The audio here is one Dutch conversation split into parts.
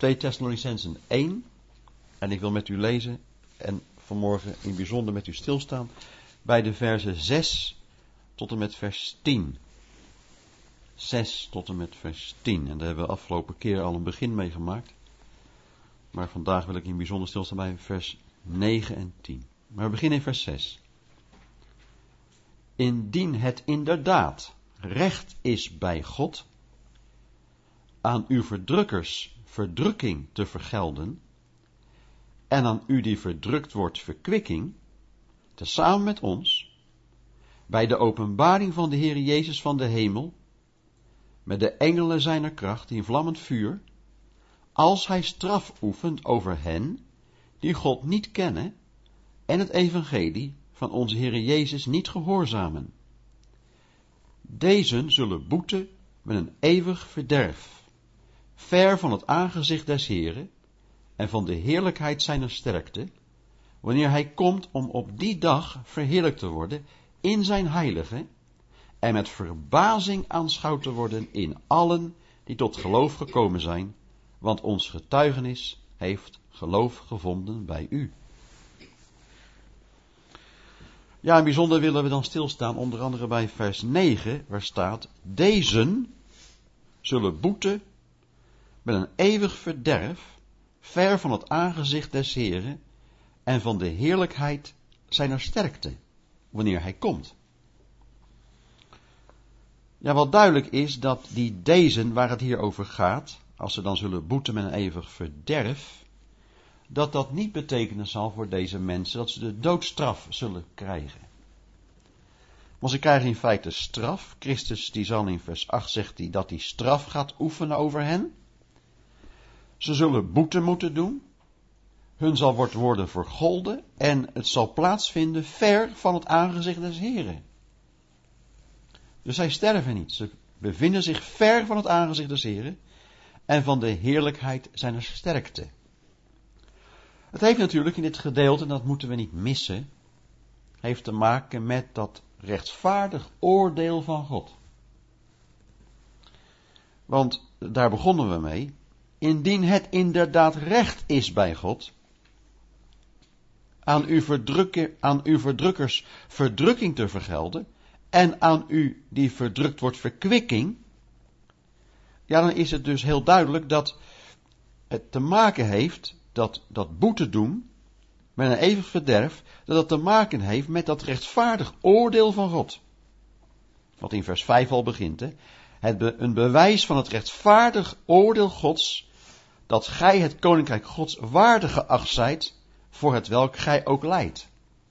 2 Thessalonicenzen 1. En ik wil met u lezen en vanmorgen in bijzonder met u stilstaan bij de versen 6 tot en met vers 10. 6 tot en met vers 10. En daar hebben we afgelopen keer al een begin mee gemaakt. Maar vandaag wil ik in bijzonder stilstaan bij vers 9 en 10. Maar we beginnen in vers 6. Indien het inderdaad recht is bij God aan uw verdrukkers verdrukking te vergelden en aan u die verdrukt wordt verkwikking, tezamen met ons, bij de openbaring van de Heer Jezus van de hemel, met de engelen zijner kracht in vlammend vuur, als hij straf oefent over hen die God niet kennen en het evangelie van onze Heer Jezus niet gehoorzamen. Dezen zullen boeten met een eeuwig verderf, ver van het aangezicht des Heren en van de heerlijkheid zijner sterkte, wanneer hij komt om op die dag verheerlijkt te worden in zijn heilige en met verbazing aanschouwd te worden in allen die tot geloof gekomen zijn, want ons getuigenis heeft geloof gevonden bij u. Ja, in bijzonder willen we dan stilstaan onder andere bij vers 9, waar staat: Dezen zullen boeten met een eeuwig verderf, ver van het aangezicht des Heren en van de heerlijkheid zijner sterkte, wanneer hij komt. Ja, wat duidelijk is dat die dezen waar het hier over gaat, als ze dan zullen boeten met een eeuwig verderf, dat dat niet betekenen zal voor deze mensen dat ze de doodstraf zullen krijgen. Want ze krijgen in feite straf. Christus die zal in vers 8 zegt hij dat hij straf gaat oefenen over hen. Ze zullen boete moeten doen. Hun zal worden vergolden en het zal plaatsvinden ver van het aangezicht des Heren. Dus zij sterven niet. Ze bevinden zich ver van het aangezicht des Heren en van de heerlijkheid zijner sterkte. Het heeft natuurlijk in dit gedeelte, en dat moeten we niet missen, heeft te maken met dat rechtvaardig oordeel van God. Want daar begonnen we mee. Indien het inderdaad recht is bij God aan uw verdrukkers verdrukking te vergelden en aan u die verdrukt wordt verkwikking, ja, dan is het dus heel duidelijk dat het te maken heeft, dat boete doen met een eeuwig verderf, dat het te maken heeft met dat rechtvaardig oordeel van God. Wat in vers 5 al begint, hè. Een bewijs van het rechtvaardig oordeel Gods, dat gij het koninkrijk Gods waardig geacht zijt, voor het welk gij ook lijdt.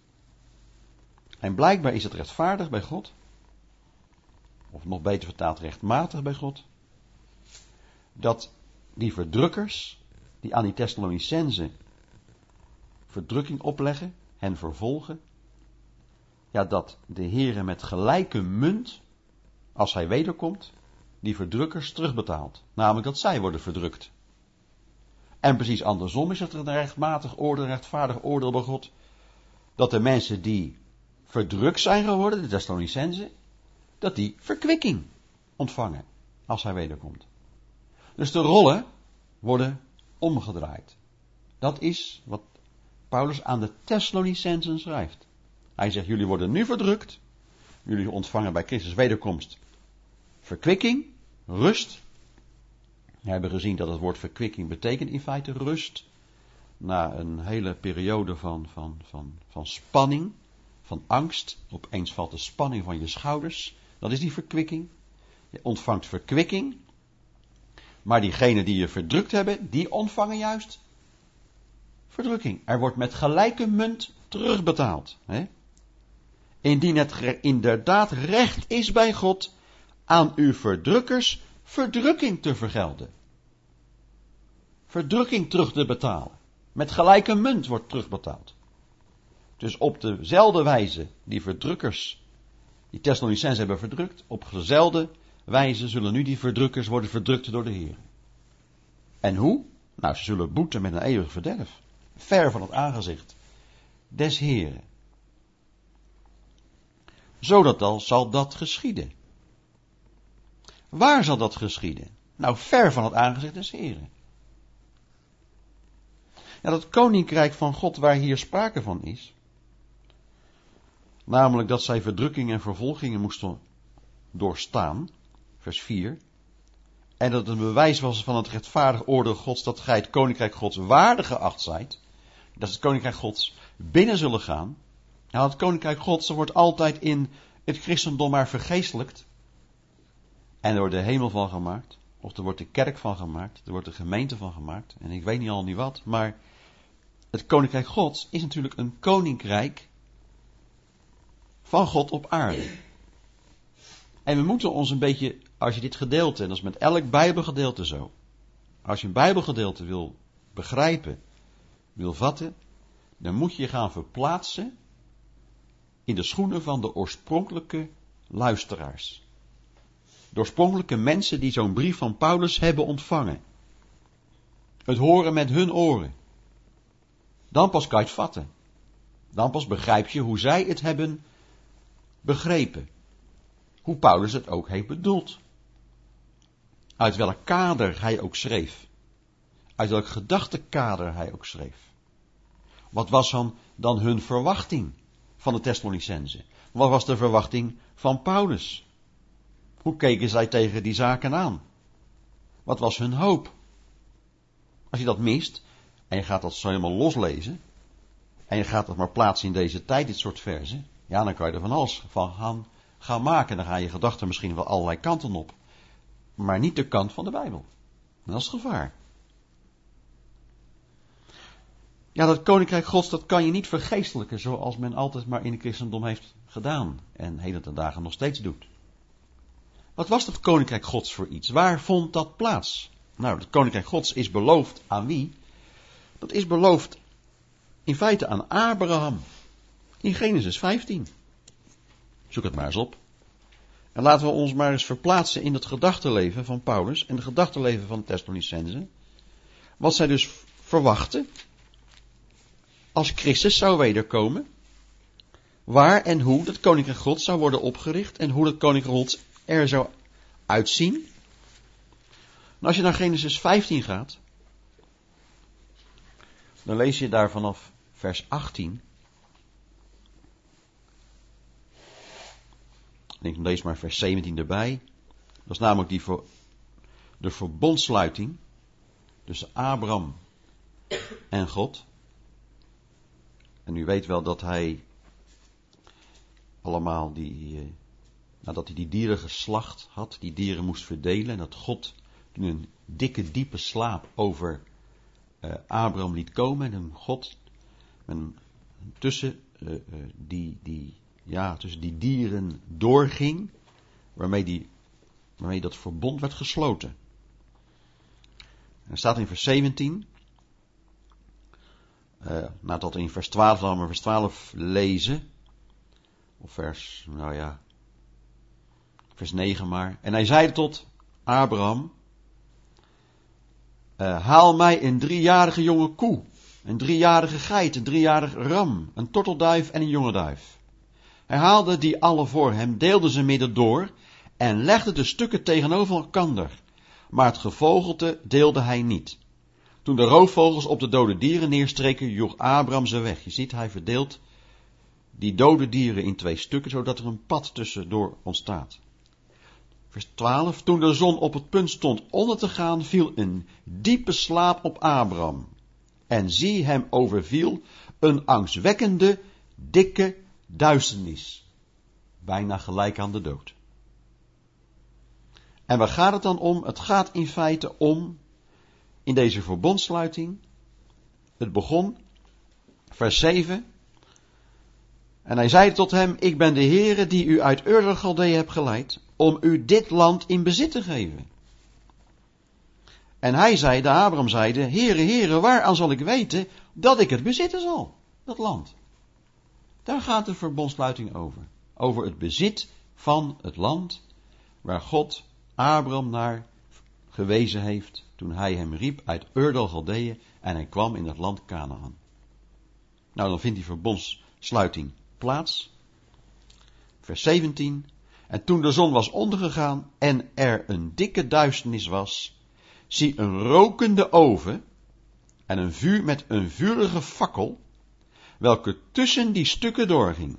En blijkbaar is het rechtvaardig bij God, of nog beter vertaald rechtmatig bij God, dat die verdrukkers, die aan die Thessalonicenzen verdrukking opleggen, hen vervolgen, ja, dat de Heere met gelijke munt, als hij wederkomt, die verdrukkers terugbetaalt. Namelijk dat zij worden verdrukt. En precies andersom is het een rechtmatig oordeel, een rechtvaardig oordeel bij God, dat de mensen die verdrukt zijn geworden, de Thessalonicenzen, dat die verkwikking ontvangen, als hij wederkomt. Dus de rollen worden omgedraaid. Dat is wat Paulus aan de Thessalonicenzen schrijft. Hij zegt, jullie worden nu verdrukt. Jullie ontvangen bij Christus wederkomst verkwikking, rust. We hebben gezien dat het woord verkwikking betekent in feite rust. Na een hele periode van spanning, van angst. Opeens valt de spanning van je schouders. Dat is die verkwikking. Je ontvangt verkwikking. Maar diegenen die je verdrukt hebben, die ontvangen juist verdrukking. Er wordt met gelijke munt terugbetaald. Hè? Indien het inderdaad recht is bij God aan uw verdrukkers verdrukking te vergelden. Verdrukking terug te betalen. Met gelijke munt wordt terugbetaald. Dus op dezelfde wijze die verdrukkers, die Thessalonicenzen hebben verdrukt, op dezelfde wijze zullen nu die verdrukkers worden verdrukt door de Heer. En hoe? Nou, ze zullen boeten met een eeuwig verderf. Ver van het aangezicht des Heeren. Zodat dan zal dat geschieden. Waar zal dat geschieden? Nou, ver van het aangezicht des Heeren. Ja, dat koninkrijk van God waar hier sprake van is, namelijk dat zij verdrukkingen en vervolgingen moesten doorstaan, vers 4, en dat het een bewijs was van het rechtvaardig oordeel Gods dat gij het koninkrijk Gods waardig geacht zijt, dat het koninkrijk Gods binnen zullen gaan. Nou, het koninkrijk Gods wordt altijd in het christendom maar vergeestelijkt. En er wordt de hemel van gemaakt, of er wordt de kerk van gemaakt, er wordt de gemeente van gemaakt, en ik weet niet wat, maar het koninkrijk Gods is natuurlijk een koninkrijk van God op aarde. En we moeten ons een beetje, als je dit gedeelte, en dat is met elk Bijbelgedeelte zo, als je een Bijbelgedeelte wil begrijpen, wil vatten, dan moet je je gaan verplaatsen in de schoenen van de oorspronkelijke luisteraars. De oorspronkelijke mensen die zo'n brief van Paulus hebben ontvangen. Het horen met hun oren. Dan pas kan je het vatten. Dan pas begrijp je hoe zij het hebben begrepen. Hoe Paulus het ook heeft bedoeld. Uit welk kader hij ook schreef. Uit welk gedachtenkader hij ook schreef. Wat was dan hun verwachting van de Thessalonicenzen? Wat was de verwachting van Paulus? Hoe keken zij tegen die zaken aan? Wat was hun hoop? Als je dat mist, en je gaat dat zo helemaal loslezen, en je gaat dat maar plaatsen in deze tijd, dit soort verzen, ja, dan kan je er van alles van gaan maken. Dan gaan je gedachten misschien wel allerlei kanten op. Maar niet de kant van de Bijbel. En dat is het gevaar. Ja, dat koninkrijk Gods, dat kan je niet vergeestelijken zoals men altijd maar in het christendom heeft gedaan. En heden ten dagen nog steeds doet. Wat was dat koninkrijk Gods voor iets? Waar vond dat plaats? Nou, het koninkrijk Gods is beloofd aan wie? Dat is beloofd in feite aan Abraham. In Genesis 15. Zoek het maar eens op. En laten we ons maar eens verplaatsen in het gedachtenleven van Paulus en het gedachtenleven van de Thessalonicenzen. Wat zij dus verwachten als Christus zou wederkomen. Waar en hoe dat koninkrijk Gods zou worden opgericht en hoe dat koninkrijk Gods er zou uitzien. En als je naar Genesis 15 gaat, dan lees je daar vanaf vers 18. Ik lees maar vers 17 erbij. Dat is namelijk de verbondsluiting tussen Abraham en God. En u weet wel dat hij allemaal nadat hij die dieren geslacht had, die dieren moest verdelen. En dat God toen een dikke, diepe slaap over Abraham liet komen. En God tussen die dieren doorging, waarmee dat verbond werd gesloten. Er staat in vers 17, nadat we in vers 12 dan maar vers 12 lezen, of vers 9 maar. En hij zeide tot Abraham, haal mij een 3-jarige jonge koe, een 3-jarige geit, een 3-jarige ram, een tortelduif en een jonge duif. Hij haalde die alle voor hem, deelde ze midden door en legde de stukken tegenover elkander. Maar het gevogelte deelde hij niet. Toen de roofvogels op de dode dieren neerstreken, joeg Abraham ze weg. Je ziet, hij verdeelt die dode dieren in 2 stukken, zodat er een pad tussendoor ontstaat. Vers 12. Toen de zon op het punt stond onder te gaan, viel een diepe slaap op Abraham. En zie, hem overviel een angstwekkende, dikke duisternis. Bijna gelijk aan de dood. En waar gaat het dan om? Het gaat in feite om, in deze verbondsluiting, het begon, vers 7. En hij zei tot hem, ik ben de Heere die u uit Ur der Galdeeën hebt geleid, om u dit land in bezit te geven. En hij zeide, Abraham zeide, Heere, waaraan zal ik weten dat ik het bezitten zal, dat land? Daar gaat de verbondsluiting over. Over het bezit van het land waar God Abraham naar gewezen heeft toen hij hem riep uit Ur der Galdeeën en hij kwam in het land Kanaan. Nou, dan vindt die verbondssluiting plaats. Vers 17. En toen de zon was ondergegaan en er een dikke duisternis was, zie een rokende oven. En met een vurige fakkel, welke tussen die stukken doorging.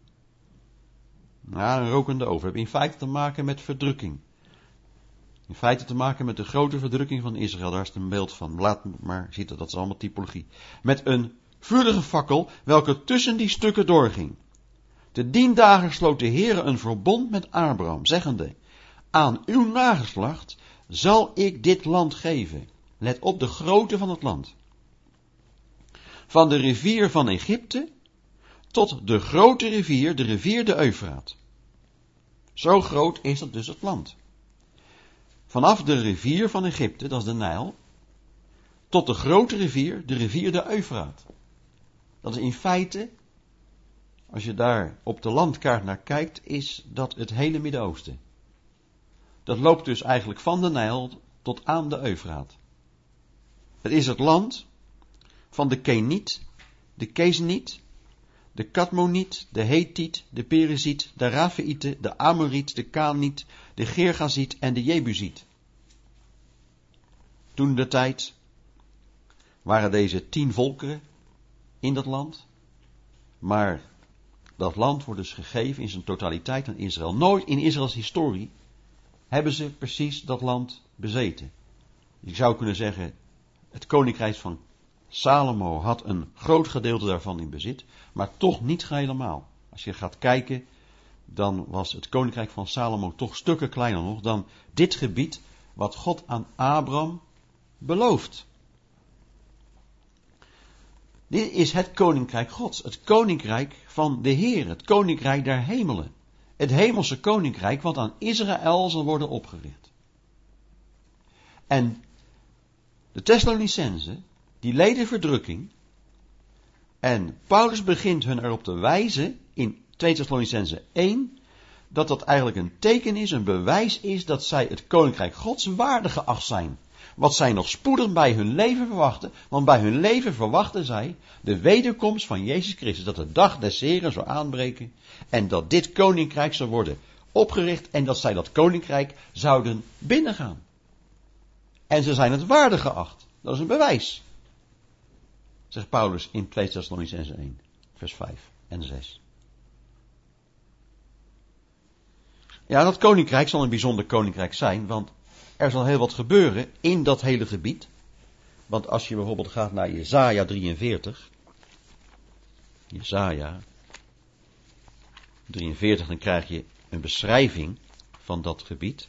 Nou, een rokende oven. We hebben in feite te maken met verdrukking. In feite te maken met de grote verdrukking van Israël. Daar is het een beeld van. Laat maar ziet dat is allemaal typologie. Met een vurige fakkel, welke tussen die stukken doorging. Te dien dagen sloot de Heere een verbond met Abraham, zeggende: aan uw nageslacht zal ik dit land geven. Let op de grootte van het land. Van de rivier van Egypte tot de grote rivier, de rivier de Eufraat. Zo groot is dat dus het land. Vanaf de rivier van Egypte, dat is de Nijl, tot de grote rivier, de rivier de Eufraat. Dat is in feite, als je daar op de landkaart naar kijkt, is dat het hele Midden-Oosten. Dat loopt dus eigenlijk van de Nijl tot aan de Eufraat. Het is het land van de Keniet, de Kezeniet, de Kadmoniet, de Hethiet, de Periziet, de Rafaïte, de Amoriet, de Kaaniet, de Gergaziet en de Jebusiet. Toen de tijd waren deze 10 volkeren in dat land, maar dat land wordt dus gegeven in zijn totaliteit aan Israël. Nooit in Israëls historie hebben ze precies dat land bezeten. Je zou kunnen zeggen, het koninkrijk van Salomo had een groot gedeelte daarvan in bezit, maar toch niet helemaal. Als je gaat kijken, dan was het koninkrijk van Salomo toch stukken kleiner nog dan dit gebied wat God aan Abraham belooft. Dit is het koninkrijk Gods, het koninkrijk van de Heer, het koninkrijk der hemelen. Het hemelse koninkrijk wat aan Israël zal worden opgericht. En de Thessalonicenzen, die leden verdrukking, en Paulus begint hun erop te wijzen in 2 Thessalonicenzen 1, dat dat eigenlijk een teken is, een bewijs is dat zij het koninkrijk Gods waardig geacht zijn. Wat zij nog spoedig bij hun leven verwachten, want bij hun leven verwachten zij de wederkomst van Jezus Christus, dat de dag des Heren zou aanbreken en dat dit koninkrijk zou worden opgericht en dat zij dat koninkrijk zouden binnengaan. En ze zijn het waardig geacht. Dat is een bewijs. Zegt Paulus in 2 Thessalonicenzen 1, vers 5 en 6. Ja, dat koninkrijk zal een bijzonder koninkrijk zijn, want er zal heel wat gebeuren in dat hele gebied. Want als je bijvoorbeeld gaat naar Jesaja 43, Jesaja 43, dan krijg je een beschrijving van dat gebied.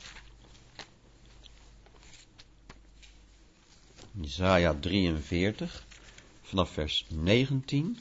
Jesaja 43, vanaf vers 19.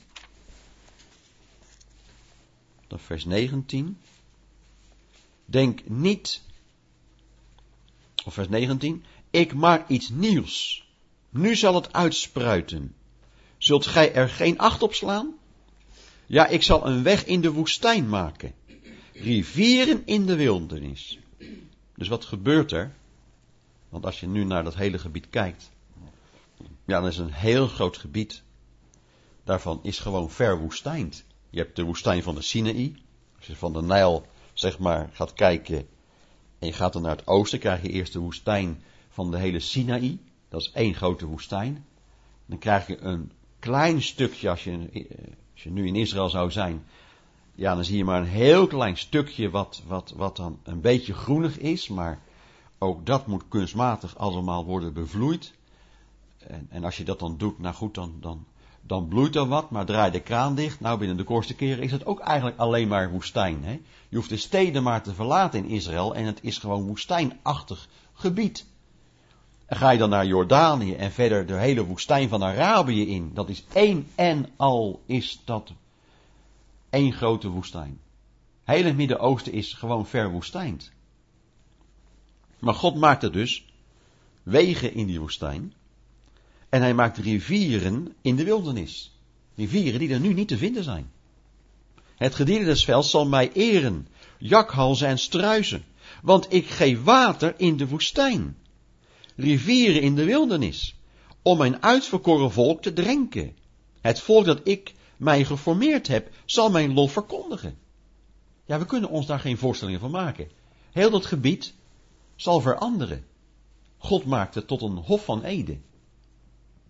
Vanaf vers 19. Denk niet, of vers 19, ik maak iets nieuws. Nu zal het uitspruiten. Zult gij er geen acht op slaan? Ja, ik zal een weg in de woestijn maken. Rivieren in de wildernis. Dus wat gebeurt er? Want als je nu naar dat hele gebied kijkt, ja, dan is het een heel groot gebied. Daarvan is gewoon verwoestijnd. Je hebt de woestijn van de Sinaï. Als je van de Nijl, zeg maar, gaat kijken en je gaat dan naar het oosten, krijg je eerst de woestijn van de hele Sinaï. Dat is één grote woestijn. Dan krijg je een klein stukje, als je nu in Israël zou zijn, ja, dan zie je maar een heel klein stukje wat dan een beetje groenig is, maar ook dat moet kunstmatig allemaal worden bevloeid. En als je dat dan doet, nou goed, dan bloeit er wat, maar draai de kraan dicht. Nou, binnen de kortste keren is het ook eigenlijk alleen maar woestijn. Hè? Je hoeft de steden maar te verlaten in Israël en het is gewoon woestijnachtig gebied. En ga je dan naar Jordanië en verder de hele woestijn van Arabië in, dat is is dat één grote woestijn. Heel het Midden-Oosten is gewoon verwoestijnd. Maar God maakte dus wegen in die woestijn. En hij maakt rivieren in de wildernis. Rivieren die er nu niet te vinden zijn. Het gedierte des velds zal mij eren, jakhalzen en struizen. Want ik geef water in de woestijn. Rivieren in de wildernis. Om mijn uitverkoren volk te drenken. Het volk dat ik mij geformeerd heb, zal mijn lof verkondigen. Ja, we kunnen ons daar geen voorstellingen van maken. Heel dat gebied zal veranderen. God maakt het tot een hof van Eden.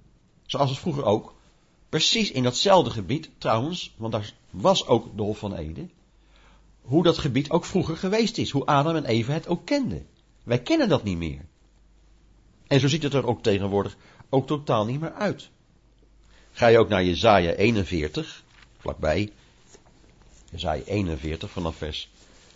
Zoals het vroeger ook, precies in datzelfde gebied, trouwens, want daar was ook de Hof van Eden, hoe dat gebied ook vroeger geweest is, hoe Adam en Eva het ook kenden. Wij kennen dat niet meer. En zo ziet het er ook tegenwoordig ook totaal niet meer uit. Ga je ook naar Jesaja 41, vlakbij, Jesaja 41 vanaf vers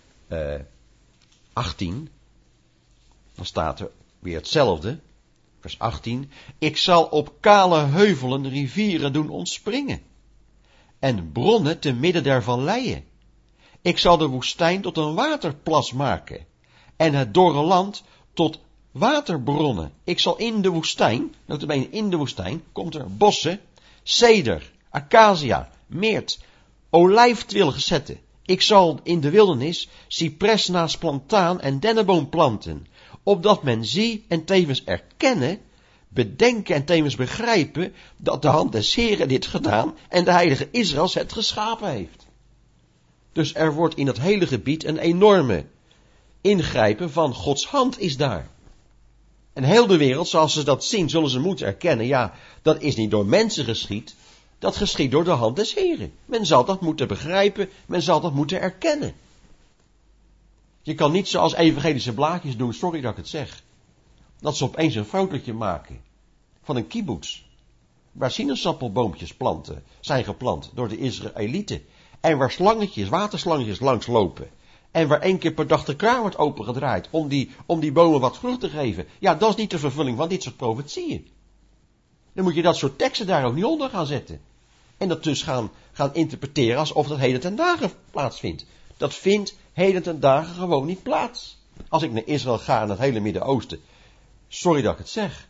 18, dan staat er weer hetzelfde, vers 18, ik zal op kale heuvelen rivieren doen ontspringen, en bronnen te midden der valleien. Ik zal de woestijn tot een waterplas maken, en het dorre land tot waterbronnen. Ik zal in de woestijn, notabene in de woestijn, komt er bossen, ceder, acacia, meert, olijftwilgen zetten. Ik zal in de wildernis cypresnaas, plantaan en dennenboom planten, opdat men zie en tevens erkennen, bedenken en tevens begrijpen, dat de hand des Heren dit gedaan en de heilige Israëls het geschapen heeft. Dus er wordt in het hele gebied een enorme ingrijpen van Gods hand is daar. En heel de wereld, zoals ze dat zien, zullen ze moeten erkennen, ja, dat is niet door mensen geschied, dat geschiet door de hand des Heren. Men zal dat moeten begrijpen, men zal dat moeten erkennen. Je kan niet zoals evangelische blaadjes doen, sorry dat ik het zeg, dat ze opeens een fotootje maken van een kibbutz, waar sinaasappelboompjes zijn geplant door de Israëlieten, en waar slangetjes, waterslangetjes langs lopen, en waar 1 keer per dag de kraan wordt opengedraaid om die bomen wat vrucht te geven. Ja, dat is niet de vervulling van dit soort profetieën. Dan moet je dat soort teksten daar ook niet onder gaan zetten. En dat dus gaan interpreteren alsof dat heden ten dagen plaatsvindt. Dat vindt heden ten dagen gewoon niet plaats. Als ik naar Israël ga en het hele Midden-Oosten, sorry dat ik het zeg,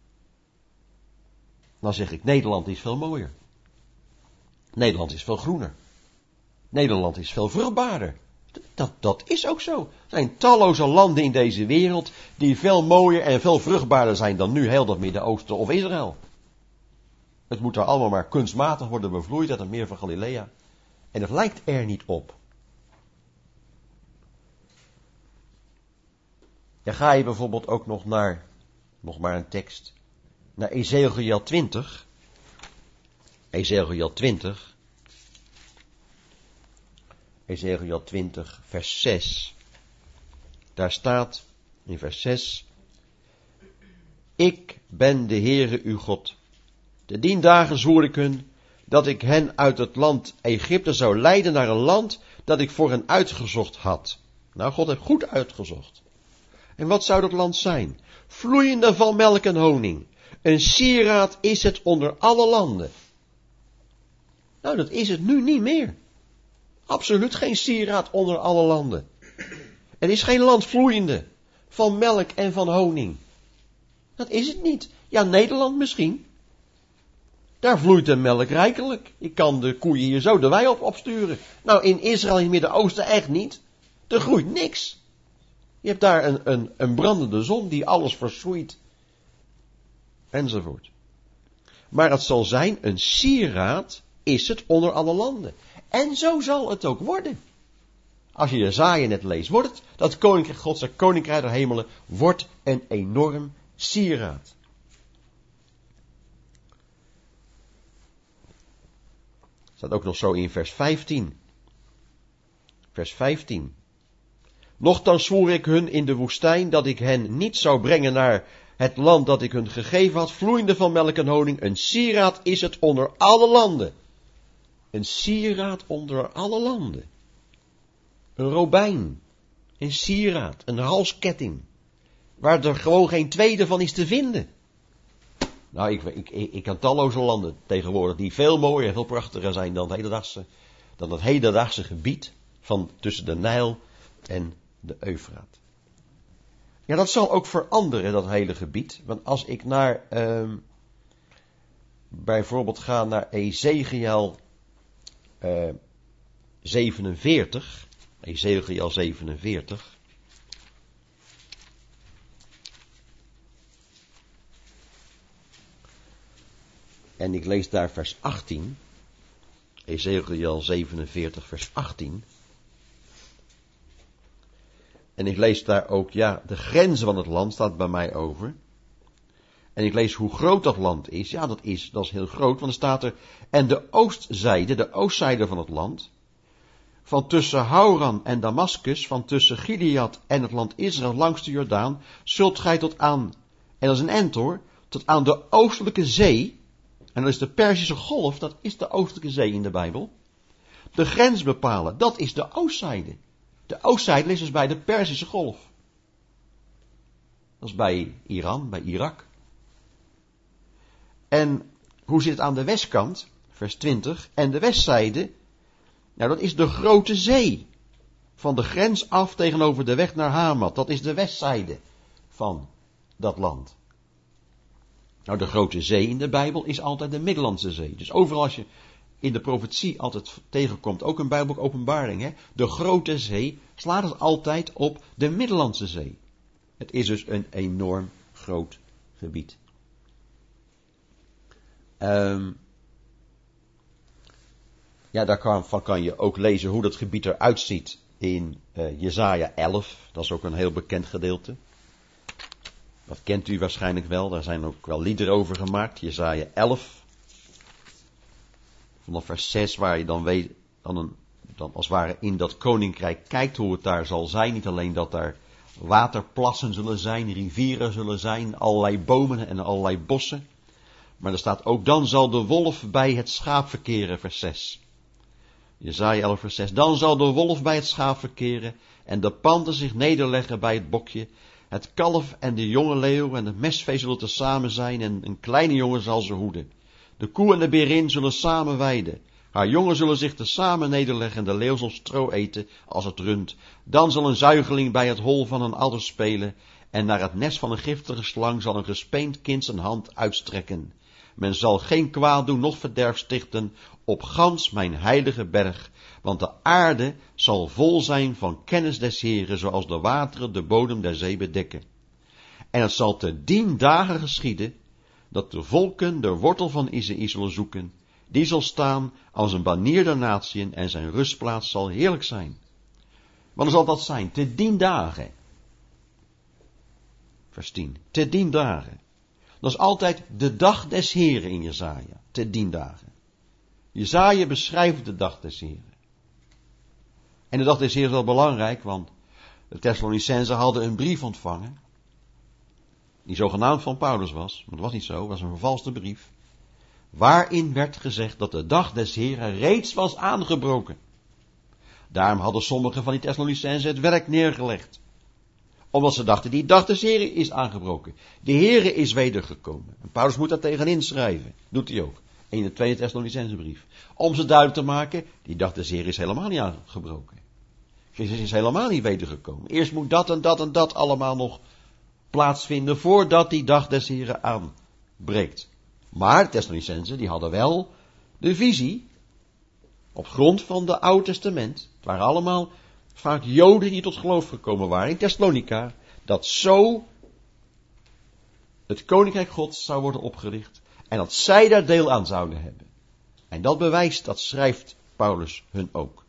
dan zeg ik Nederland is veel mooier. Nederland is veel groener. Nederland is veel vruchtbaarder. Dat is ook zo. Er zijn talloze landen in deze wereld die veel mooier en veel vruchtbaarder zijn dan nu heel dat Midden-Oosten of Israël. Het moet daar allemaal maar kunstmatig worden bevloeid uit het meer van Galilea. En het lijkt er niet op. Dan ga je bijvoorbeeld ook nog naar, nog maar een tekst, naar Ezekiel 20. Ezekiel 20. Ezekiel 20, vers 6. Daar staat in vers 6. Ik ben de Heere uw God. Te dien dagen zwoer ik hun dat ik hen uit het land Egypte zou leiden naar een land dat ik voor hen uitgezocht had. Nou, God heeft goed uitgezocht. En wat zou dat land zijn? Vloeiende van melk en honing. Een sieraad is het onder alle landen. Nou, dat is het nu niet meer. Absoluut geen sieraad onder alle landen. Er is geen land vloeiende van melk en van honing. Dat is het niet. Ja, Nederland misschien. Daar vloeit de melk rijkelijk. Je kan de koeien hier zo de wei opsturen. Nou, in Israël, in het Midden-Oosten echt niet. Er groeit niks. Je hebt daar een brandende zon die alles verschroeit. Enzovoort. Maar het zal zijn, een sieraad is het onder alle landen. En zo zal het ook worden. Als je Jesaja net leest, wordt het, dat koninkrijk Gods, dat koninkrijk der hemelen, wordt een enorm sieraad. Staat ook nog zo in vers 15. Vers 15. Nochtans zwoer ik hun in de woestijn dat ik hen niet zou brengen naar het land dat ik hun gegeven had, vloeiende van melk en honing. Een sieraad is het onder alle landen. Een sieraad onder alle landen. Een robijn. Een sieraad. Een halsketting. Waar er gewoon geen tweede van is te vinden. Nou, ik kan talloze landen tegenwoordig die veel mooier en veel prachtiger zijn dan het hedendaagse gebied van tussen de Nijl en de Eufraat. Ja, dat zal ook veranderen, dat hele gebied. Want als ik naar, bijvoorbeeld ga naar Ezekiel 47. Ezekiel 47. En ik lees daar vers 18. Ezekiel 47, vers 18. En ik lees daar ook, ja, de grenzen van het land staat bij mij over. En ik lees hoe groot dat land is. Ja, dat is heel groot, want er staat er, en de oostzijde van het land, van tussen Hauran en Damascus, van tussen Gilead en het land Israël langs de Jordaan, zult gij tot aan, en dat is een end hoor, tot aan de oostelijke zee, en dat is de Perzische golf, dat is de oostelijke zee in de Bijbel, de grens bepalen. Dat is de oostzijde. De oostzijde is dus bij de Perzische golf. Dat is bij Iran, bij Irak. En hoe zit het aan de westkant? Vers 20. En de westzijde, nou dat is de grote zee. Van de grens af tegenover de weg naar Hamat. Dat is de westzijde van dat land. Nou, de grote zee in de Bijbel is altijd de Middellandse Zee. Dus overal als je in de profetie altijd tegenkomt, ook in Bijbelboek Openbaring, hè, de grote zee, slaat het altijd op de Middellandse Zee. Het is dus een enorm groot gebied. Ja, daarvan kan je ook lezen hoe dat gebied eruit ziet in Jesaja 11. Dat is ook een heel bekend gedeelte. Dat kent u waarschijnlijk wel, daar zijn ook wel liederen over gemaakt. Jesaja 11. Vanaf vers 6, waar je dan weet, dan als het ware in dat koninkrijk kijkt hoe het daar zal zijn. Niet alleen dat daar waterplassen zullen zijn, rivieren zullen zijn, allerlei bomen en allerlei bossen. Maar er staat ook, dan zal de wolf bij het schaap verkeren, vers 6. Jesaja 11 vers 6. Dan zal de wolf bij het schaap verkeren en de panter zich nederleggen bij het bokje. Het kalf en de jonge leeuw en het mestvee zullen tezamen zijn en een kleine jongen zal ze hoeden. De koe en de berin zullen samen weiden. Haar jongen zullen zich tezamen nederleggen en de leeuw zal stro eten als het rund. Dan zal een zuigeling bij het hol van een adder spelen en naar het nest van een giftige slang zal een gespeend kind zijn hand uitstrekken. Men zal geen kwaad doen, noch verderf stichten op gans mijn heilige berg, want de aarde zal vol zijn van kennis des Heren, zoals de wateren de bodem der zee bedekken. En het zal te 10 dagen geschieden, dat de volken de wortel van Isaïe zullen zoeken, die zal staan als een banier der natieën en zijn rustplaats zal heerlijk zijn. Wanneer zal dat zijn? Te 10 dagen. Vers 10. Te 10 dagen. Dat is altijd de dag des Heren in Jesaja. Te 10 dagen. Jesaja beschrijft de dag des Heren. En de dag des Heren is wel belangrijk, want de Thessalonicenzen hadden een brief ontvangen, die zogenaamd van Paulus was, maar dat was niet zo, het was een vervalste brief, waarin werd gezegd dat de dag des Heren reeds was aangebroken. Daarom hadden sommigen van die Thessalonicenzen het werk neergelegd. Omdat ze dachten, die dag des Heren is aangebroken. De Heren is wedergekomen. En Paulus moet daar tegenin schrijven. Doet hij ook. In de tweede Thessalonicenzenbrief. Om ze duidelijk te maken, die dag des Heren is helemaal niet aangebroken. Christus is helemaal niet wedergekomen. Eerst moet dat en dat en dat allemaal nog plaatsvinden voordat die dag des Heren aanbreekt. Maar de Thessalonicenzen, die hadden wel de visie op grond van het Oude Testament. Het waren allemaal vaak Joden die tot geloof gekomen waren in Thessalonica, dat zo het koninkrijk Gods zou worden opgericht en dat zij daar deel aan zouden hebben. En dat bewijst, dat schrijft Paulus hun ook.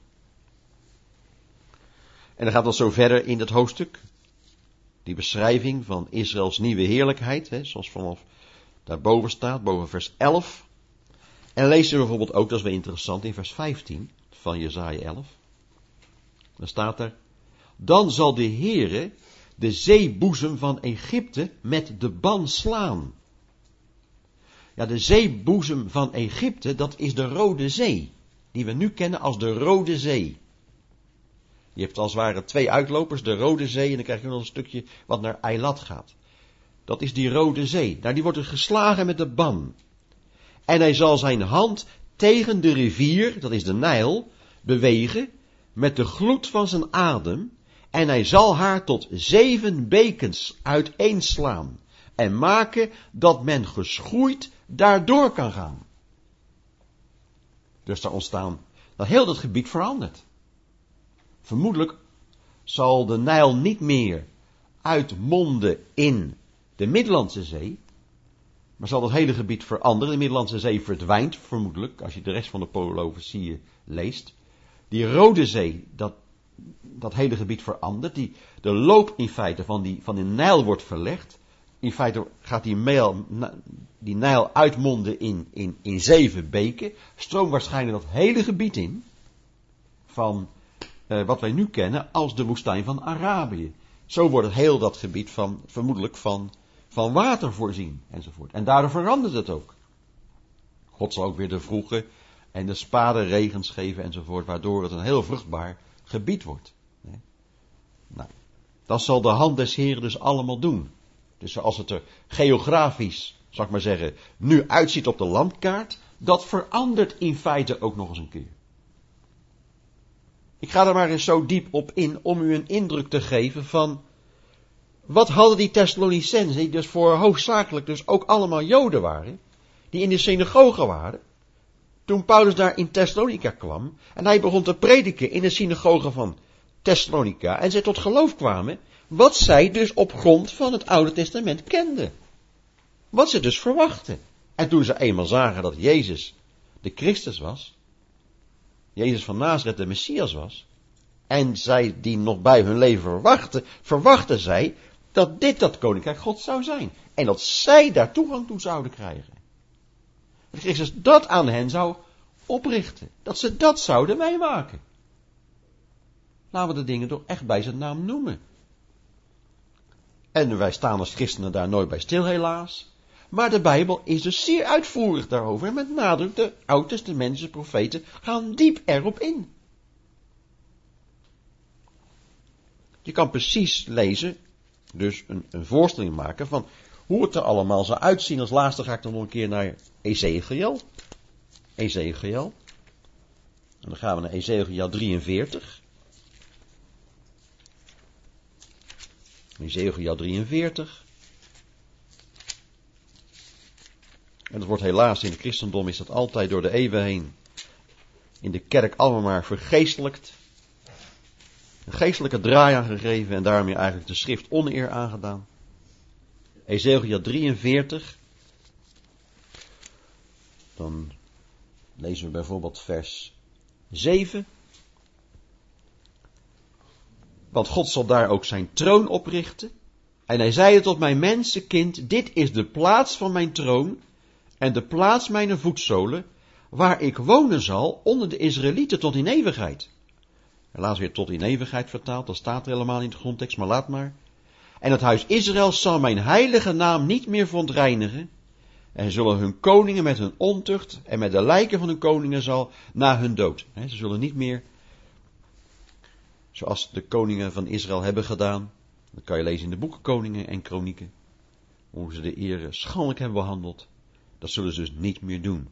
En dan gaat het zo verder in dat hoofdstuk, die beschrijving van Israëls nieuwe heerlijkheid, zoals vanaf daarboven staat, boven vers 11. En lezen we bijvoorbeeld ook, dat is wel interessant, in vers 15 van Jesaja 11. Dan staat er, dan zal de Heere de zeeboezem van Egypte met de ban slaan. Ja, de zeeboezem van Egypte, dat is de Rode Zee, die we nu kennen als de Rode Zee. Je hebt als het ware 2 uitlopers, de Rode Zee, en dan krijg je nog een stukje wat naar Eilat gaat. Dat is die Rode Zee. Daar die wordt er geslagen met de ban. En hij zal zijn hand tegen de rivier, dat is de Nijl, bewegen met de gloed van zijn adem, en hij zal haar tot 7 bekens uiteenslaan en maken dat men geschoeid daardoor kan gaan. Dus daar ontstaan, dat heel dat gebied verandert. Vermoedelijk zal de Nijl niet meer uitmonden in de Middellandse Zee, maar zal dat hele gebied veranderen. De Middellandse Zee verdwijnt vermoedelijk, als je de rest van de profetieën leest. Die Rode Zee, dat hele gebied verandert. De loop in feite van de Nijl wordt verlegd. in feite gaat die Nijl uitmonden in 7 beken. Stroomt waarschijnlijk dat hele gebied in. Van wat wij nu kennen als de woestijn van Arabië. Zo wordt het heel dat gebied vermoedelijk van water voorzien. Enzovoort. En daardoor verandert het ook. God zal ook weer de vroege en de spade regens geven enzovoort. Waardoor het een heel vruchtbaar gebied wordt. Nou, dat zal de hand des Heren dus allemaal doen. Dus zoals het er geografisch, zal ik maar zeggen, nu uitziet op de landkaart, dat verandert in feite ook nog eens een keer. Ik ga er maar eens zo diep op in om u een indruk te geven van, wat hadden die Thessalonicenzen, die dus voor hoofdzakelijk dus ook allemaal Joden waren, die in de synagoge waren, toen Paulus daar in Thessalonica kwam, en hij begon te prediken in de synagoge van Thessalonica, en zij tot geloof kwamen, wat zij dus op grond van het Oude Testament kenden. Wat ze dus verwachten. En toen ze eenmaal zagen dat Jezus de Christus was, Jezus van Nazareth de Messias was, en zij die nog bij hun leven verwachten zij dat dit dat koninkrijk God zou zijn. En dat zij daar toegang toe zouden krijgen. Dat Christus dat aan hen zou oprichten. Dat ze dat zouden meemaken. Laten we de dingen toch echt bij zijn naam noemen. En wij staan als christenen daar nooit bij stil helaas. Maar de Bijbel is dus zeer uitvoerig daarover. En met nadruk, de Oud-testamentische profeten gaan diep erop in. Je kan precies lezen, dus een voorstelling maken van hoe het er allemaal zou uitzien. Als laatste ga ik dan nog een keer naar Ezekiel. Ezekiel. En dan gaan we naar Ezekiel 43. Ezekiel 43. En dat wordt helaas in het christendom is dat altijd door de eeuwen heen in de kerk allemaal maar vergeestelijkt. Een geestelijke draai aan gegeven en daarmee eigenlijk de schrift oneer aangedaan. Ezekiel 43. Dan lezen we bijvoorbeeld vers 7. Want God zal daar ook zijn troon oprichten. En hij zeide tot mijn mensenkind, dit is de plaats van mijn troon en de plaats mijner voetzolen, waar ik wonen zal onder de Israëlieten tot in eeuwigheid. Helaas weer tot in eeuwigheid vertaald, dat staat er helemaal in de grondtekst, maar laat maar. En het huis Israël zal mijn heilige naam niet meer verontreinigen. En zullen hun koningen met hun ontucht en met de lijken van hun koningen zal na hun dood. Ze zullen niet meer, zoals de koningen van Israël hebben gedaan. Dat kan je lezen in de boeken Koningen en Kronieken. Hoe ze de Heere schandelijk hebben behandeld. Dat zullen ze dus niet meer doen.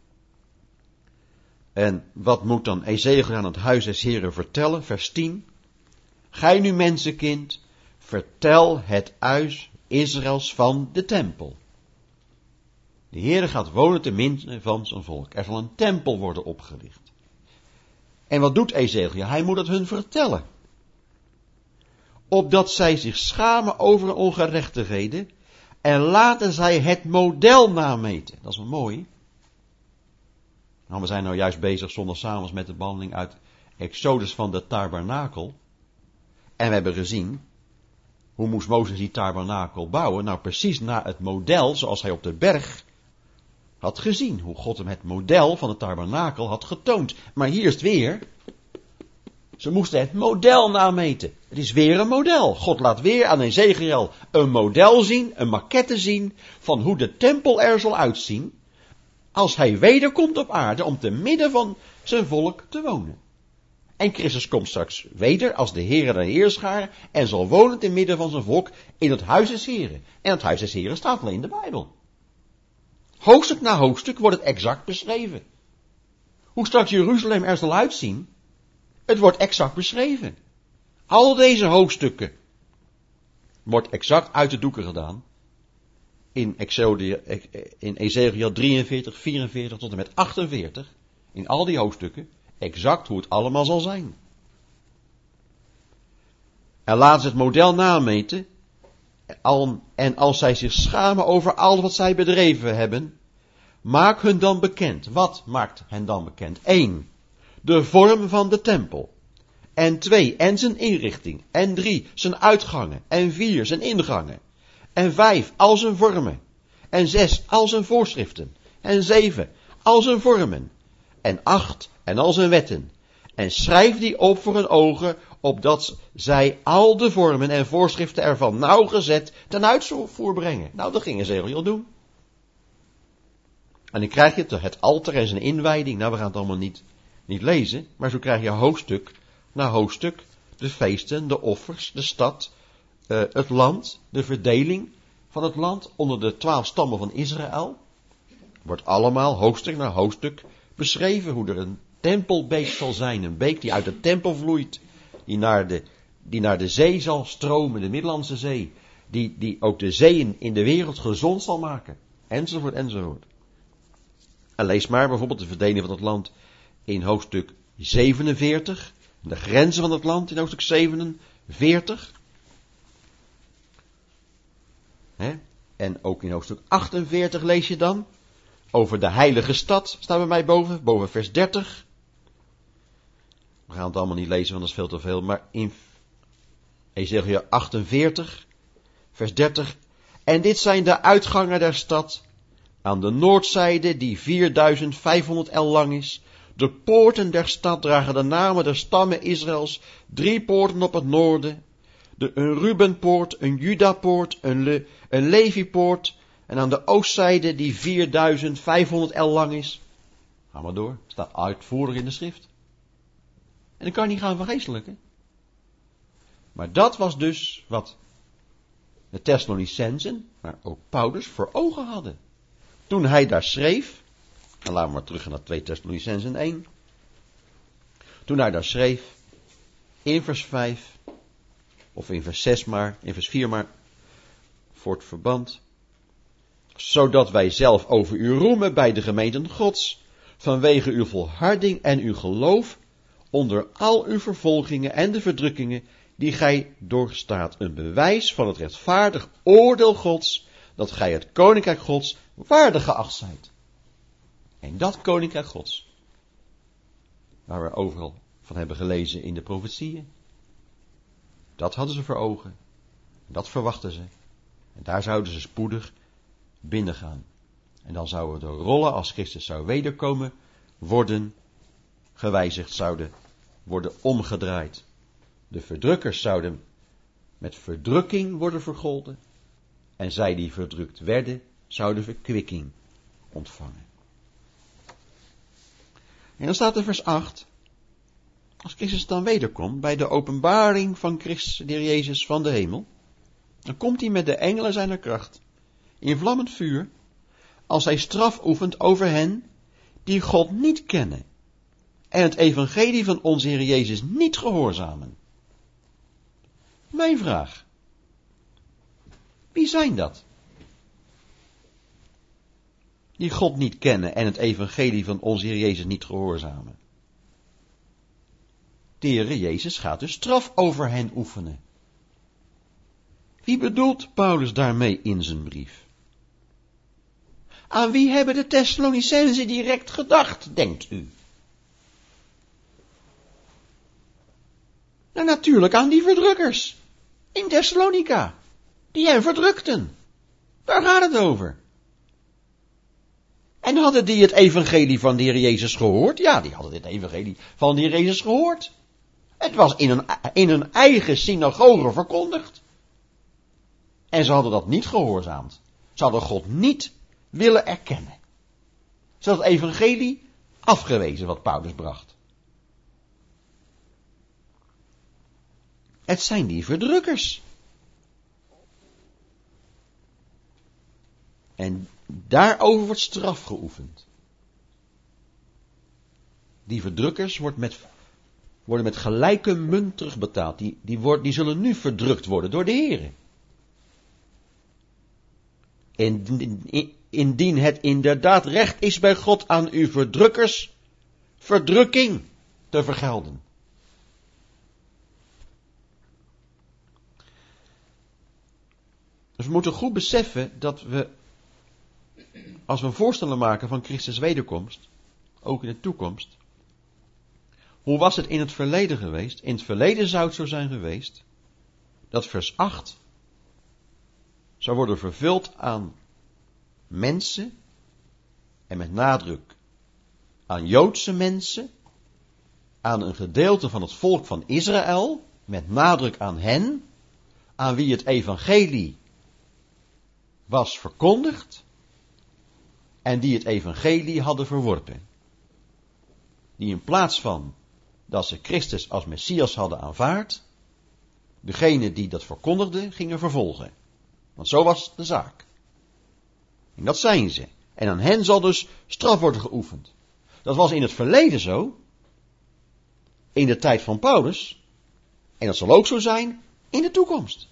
En wat moet dan Ezekiel aan het huis des Heren vertellen? Vers 10. Gij nu mensenkind, vertel het huis Israëls van de tempel. De Heere gaat wonen te midden van zijn volk. Er zal een tempel worden opgericht. En wat doet Ezekiel? Hij moet het hun vertellen. Opdat zij zich schamen over hun ongerechtigheden. En laten zij het model nameten. Dat is wel mooi. Nou, we zijn nou juist bezig zondagavond met de behandeling uit Exodus van de tabernakel. En we hebben gezien, hoe moest Mozes die tabernakel bouwen? Nou, precies naar het model zoals hij op de berg had gezien. Hoe God hem het model van de tabernakel had getoond. Maar hier is het weer. Ze moesten het model nameten. Het is weer een model. God laat weer aan Ezekiel een model zien, een maquette zien, van hoe de tempel er zal uitzien, als hij wederkomt op aarde om te midden van zijn volk te wonen. En Christus komt straks weder als de Heere der Heerscharen en zal wonen te midden van zijn volk in het huis des Heren. En het huis des Heren staat alleen in de Bijbel. Hoofdstuk na hoofdstuk wordt het exact beschreven. Hoe straks Jeruzalem er zal uitzien, het wordt exact beschreven. Al deze hoofdstukken wordt exact uit de doeken gedaan. In Ezekiel 43, 44 tot en met 48. In al die hoofdstukken. Exact hoe het allemaal zal zijn. En laten ze het model nameten. En als zij zich schamen over al wat zij bedreven hebben. Maak hun dan bekend. Wat maakt hen dan bekend? 1. De vorm van de tempel. En 2. En zijn inrichting. En 3. Zijn uitgangen. En 4. Zijn ingangen. En 5, al zijn vormen. En 6, al zijn voorschriften. En 7, al zijn vormen. En 8, en al zijn wetten. En schrijf die op voor hun ogen, opdat zij al de vormen en voorschriften ervan nauwgezet ten uitvoer brengen. Nou, dat ging Ezekiel doen. En dan krijg je het altaar en zijn inwijding. Nou, we gaan het allemaal niet lezen. Maar zo krijg je hoofdstuk na hoofdstuk. De feesten, de offers, de stad, het land, de verdeling van het land onder de 12 stammen van Israël. Wordt allemaal hoofdstuk na hoofdstuk beschreven hoe er een tempelbeek zal zijn. Een beek die uit de tempel vloeit. Die naar de zee zal stromen, de Middellandse Zee. Die ook de zee in de wereld gezond zal maken. Enzovoort, enzovoort. En lees maar bijvoorbeeld de verdeling van het land in hoofdstuk 47. De grenzen van het land in hoofdstuk 47. En ook in hoofdstuk 48 lees je dan over de heilige stad, staan we mij boven vers 30. We gaan het allemaal niet lezen, want dat is veel te veel, maar in Ezekiel 48, vers 30. En dit zijn de uitgangen der stad, aan de noordzijde die 4500 el lang is. De poorten der stad dragen de namen der stammen Israëls, 3 poorten op het noorden. Een Rubenpoort, een Judapoort, een Levipoort. En aan de oostzijde die 4500 el lang is. Ga maar door, staat uitvoerig in de schrift. En dan kan je niet gaan vergeestelijken. Maar dat was dus wat de Thessalonicensen, maar ook Paulus voor ogen hadden. Toen hij daar schreef, en laten we maar terug naar 2 Thessalonicensen 1. Toen hij daar schreef, in vers 5, of in vers 6 maar, in vers 4 maar, voor het verband. Zodat wij zelf over u roemen bij de gemeenten Gods, vanwege uw volharding en uw geloof, onder al uw vervolgingen en de verdrukkingen, die gij doorstaat. Een bewijs van het rechtvaardig oordeel Gods, dat gij het koninkrijk Gods waardig geacht zijt. En dat koninkrijk Gods, waar we overal van hebben gelezen in de profetieën, dat hadden ze voor ogen. Dat verwachten ze. En daar zouden ze spoedig binnengaan. En dan zouden de rollen, als Christus zou wederkomen, worden gewijzigd, zouden worden omgedraaid. De verdrukkers zouden met verdrukking worden vergolden. En zij die verdrukt werden, zouden verkwikking ontvangen. En dan staat in vers 8. Als Christus dan wederkomt, bij de openbaring van Christus, de Heer Jezus van de hemel, dan komt hij met de engelen zijner kracht, in vlammend vuur, als hij straf oefent over hen, die God niet kennen, en het evangelie van onze Heer Jezus niet gehoorzamen. Mijn vraag. Wie zijn dat? Die God niet kennen en het evangelie van onze Heer Jezus niet gehoorzamen. De Heer Jezus gaat dus straf over hen oefenen. Wie bedoelt Paulus daarmee in zijn brief? Aan wie hebben de Thessalonicenzen direct gedacht, denkt u? Nou, natuurlijk aan die verdrukkers in Thessalonica, die hen verdrukten. Daar gaat het over. En hadden die het evangelie van de Heer Jezus gehoord? Ja, die hadden het evangelie van de Heer Jezus gehoord. Het was in hun eigen synagoge verkondigd. En ze hadden dat niet gehoorzaamd. Ze hadden God niet willen erkennen. Ze hadden het evangelie afgewezen wat Paulus bracht. Het zijn die verdrukkers. En daarover wordt straf geoefend. Die verdrukkers worden met gelijke munt terugbetaald. Die zullen nu verdrukt worden door de Heer. Indien het inderdaad recht is bij God aan uw verdrukkers verdrukking te vergelden. Dus we moeten goed beseffen dat we, als we een voorstelling maken van Christus' wederkomst, ook in de toekomst, hoe was het in het verleden geweest? In het verleden zou het zo zijn geweest dat vers 8 zou worden vervuld aan mensen, en met nadruk aan Joodse mensen, aan een gedeelte van het volk van Israël, met nadruk aan hen, aan wie het evangelie was verkondigd en die het evangelie hadden verworpen. Die in plaats van dat ze Christus als Messias hadden aanvaard, degene die dat verkondigden gingen vervolgen. Want zo was de zaak. En dat zijn ze. En aan hen zal dus straf worden geoefend. Dat was in het verleden zo, in de tijd van Paulus, en dat zal ook zo zijn in de toekomst.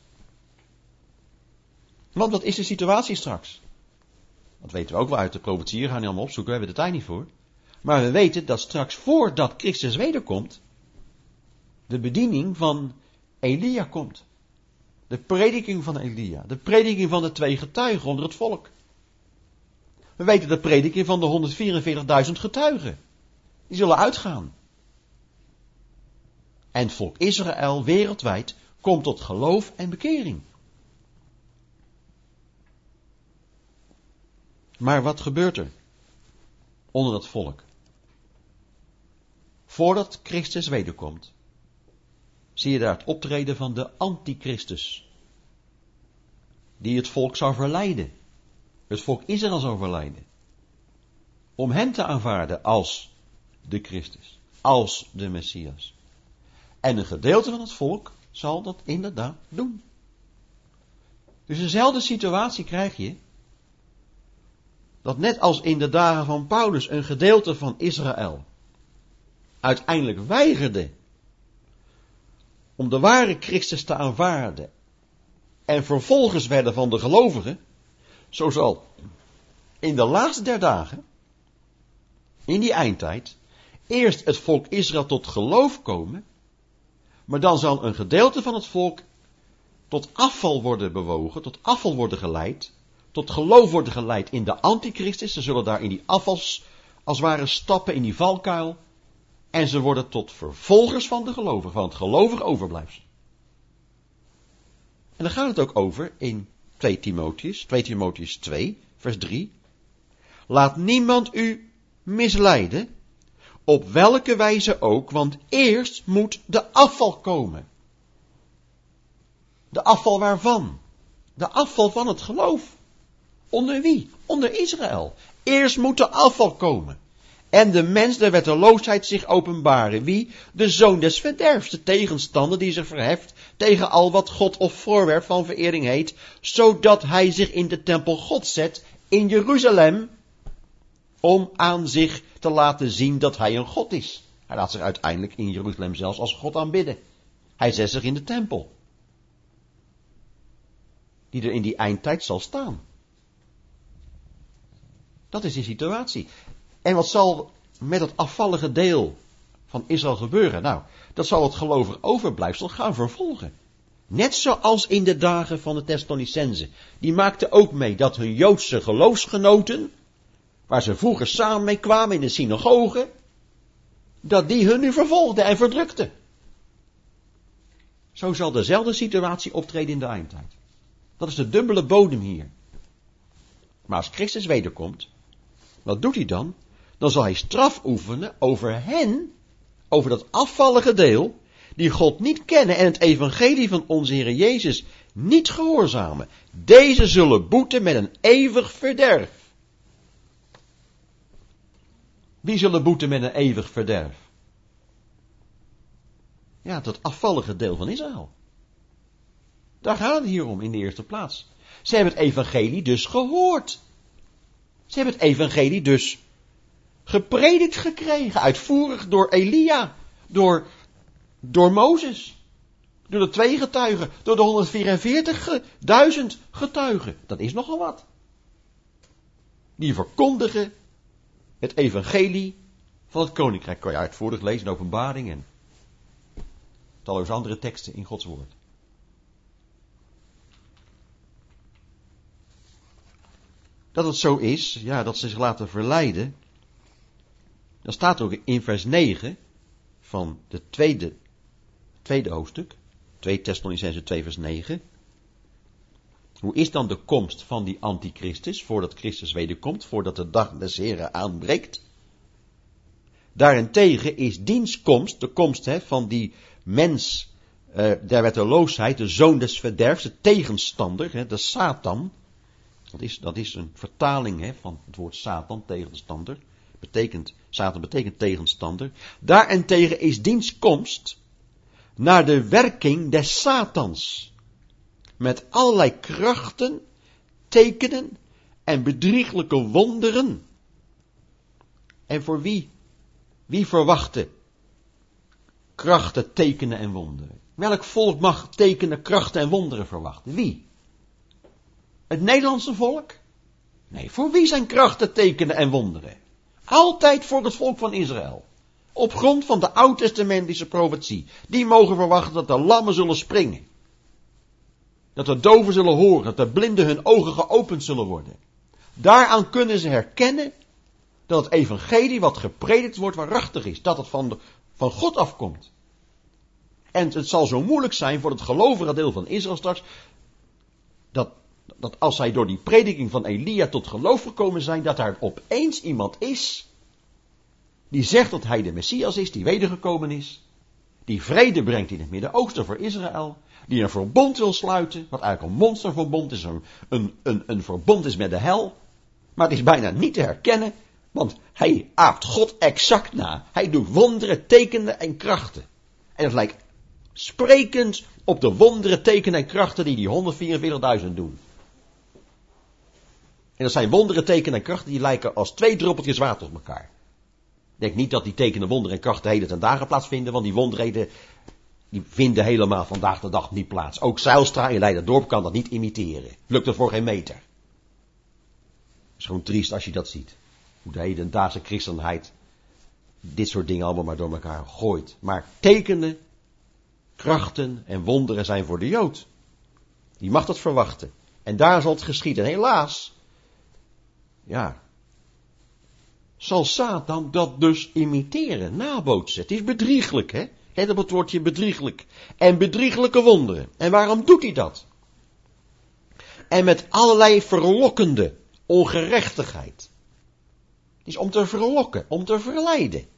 Want wat is de situatie straks? Dat weten we ook wel uit de profetieën, gaan we niet allemaal opzoeken, we hebben de tijd niet voor. Maar we weten dat straks, voordat Christus wederkomt, de bediening van Elia komt. De prediking van Elia, de prediking van de 2 getuigen onder het volk. We weten de prediking van de 144.000 getuigen. Die zullen uitgaan. En het volk Israël wereldwijd komt tot geloof en bekering. Maar wat gebeurt er onder dat volk? Voordat Christus wederkomt, zie je daar het optreden van de antichristus. Die het volk zou verleiden. Het volk Israël zou verleiden. Om hem te aanvaarden als de Christus. Als de Messias. En een gedeelte van het volk zal dat inderdaad doen. Dus dezelfde situatie krijg je. Dat net als in de dagen van Paulus een gedeelte van Israël uiteindelijk weigerde om de ware Christus te aanvaarden en vervolgers werden van de gelovigen, zo zal in de laatste der dagen, in die eindtijd, eerst het volk Israël tot geloof komen, maar dan zal een gedeelte van het volk tot afval worden bewogen, tot afval worden geleid, tot geloof worden geleid in de antichristus. Ze zullen daar in die afvals, als het ware, stappen in die valkuil. En ze worden tot vervolgers van de gelovigen, van het gelovig overblijfsel. En dan gaat het ook over in 2 Timotheus 2, vers 3. Laat niemand u misleiden, op welke wijze ook, want eerst moet de afval komen. De afval waarvan? De afval van het geloof. Onder wie? Onder Israël. Eerst moet de afval komen. En de mens der wetteloosheid zich openbaren. Wie? De zoon des verderfs, de tegenstander die zich verheft tegen al wat God of voorwerp van verering heet, zodat hij zich in de tempel God zet in Jeruzalem, om aan zich te laten zien dat hij een God is. Hij laat zich uiteindelijk in Jeruzalem zelfs als God aanbidden. Hij zet zich in de tempel, die er in die eindtijd zal staan. Dat is die situatie. En wat zal met het afvallige deel van Israël gebeuren? Nou, dat zal het gelovig overblijfsel gaan vervolgen. Net zoals in de dagen van de Thessalonicenzen. Die maakten ook mee dat hun Joodse geloofsgenoten, waar ze vroeger samen mee kwamen in de synagoge, dat die hun nu vervolgden en verdrukten. Zo zal dezelfde situatie optreden in de eindtijd. Dat is de dubbele bodem hier. Maar als Christus wederkomt, wat doet hij dan? Dan zal hij straf oefenen over hen, over dat afvallige deel, die God niet kennen en het evangelie van onze Heer Jezus niet gehoorzamen. Deze zullen boeten met een eeuwig verderf. Wie zullen boeten met een eeuwig verderf? Ja, dat afvallige deel van Israël. Daar gaat het hier om in de eerste plaats. Ze hebben het evangelie dus gehoord. Ze hebben het evangelie dus gepredikt gekregen, uitvoerig door Elia, door Mozes, door de 2 getuigen, door de 144.000 getuigen. Dat is nogal wat. Die verkondigen het evangelie van het koninkrijk. Kan je uitvoerig lezen in Openbaring en talloze andere teksten in Gods woord. Dat het zo is, ja, dat ze zich laten verleiden. Dan staat ook in vers 9 van het tweede hoofdstuk, 2 Thessalonicenzen 2 vers 9. Hoe is dan de komst van die antichristus, voordat Christus wederkomt, voordat de dag des Heren aanbreekt? Daarentegen is diens komst, de komst van die mens der wetteloosheid, de zoon des verderfs, de tegenstander, de Satan. Dat is een vertaling van het woord Satan, tegenstander. Satan betekent tegenstander. Daarentegen is diens komst naar de werking des Satans. Met allerlei krachten, tekenen en bedrieglijke wonderen. En voor wie? Wie verwachtte krachten, tekenen en wonderen? Welk volk mag tekenen, krachten en wonderen verwachten? Wie? Het Nederlandse volk? Nee, voor wie zijn krachten, tekenen en wonderen? Altijd voor het volk van Israël. Op grond van de oud-testamentische profetie. Die mogen verwachten dat de lammen zullen springen. Dat de doven zullen horen, dat de blinden hun ogen geopend zullen worden. Daaraan kunnen ze herkennen dat het evangelie wat gepredikt wordt waarachtig is. Dat het van God afkomt. En het zal zo moeilijk zijn voor het gelovige deel van Israël straks, dat als zij door die prediking van Elia tot geloof gekomen zijn, dat daar opeens iemand is, die zegt dat hij de Messias is, die wedergekomen is, die vrede brengt in het Midden-Oosten voor Israël, die een verbond wil sluiten, wat eigenlijk een monsterverbond is, een verbond is met de hel, maar het is bijna niet te herkennen, want hij aapt God exact na. Hij doet wonderen, tekenen en krachten. En het lijkt sprekend op de wonderen, tekenen en krachten die 144.000 doen. En dat zijn wonderen, tekenen en krachten die lijken als 2 druppeltjes water op elkaar. Ik denk niet dat die tekenen, wonderen en krachten heden ten dagen plaatsvinden, want die wonderen die vinden helemaal vandaag de dag niet plaats. Ook Zijlstra in Leiderdorp kan dat niet imiteren. Lukt er voor geen meter. Het is gewoon triest als je dat ziet. Hoe de hedendaagse christenheid dit soort dingen allemaal maar door elkaar gooit. Maar tekenen, krachten en wonderen zijn voor de Jood. Die mag dat verwachten. En daar zal het geschieden. En helaas, zal Satan dat dus imiteren, nabootsen. Het is bedrieglijk, hè? Let op het woordje bedrieglijk. En bedrieglijke wonderen. En waarom doet hij dat? En met allerlei verlokkende ongerechtigheid. Het is om te verlokken, om te verleiden.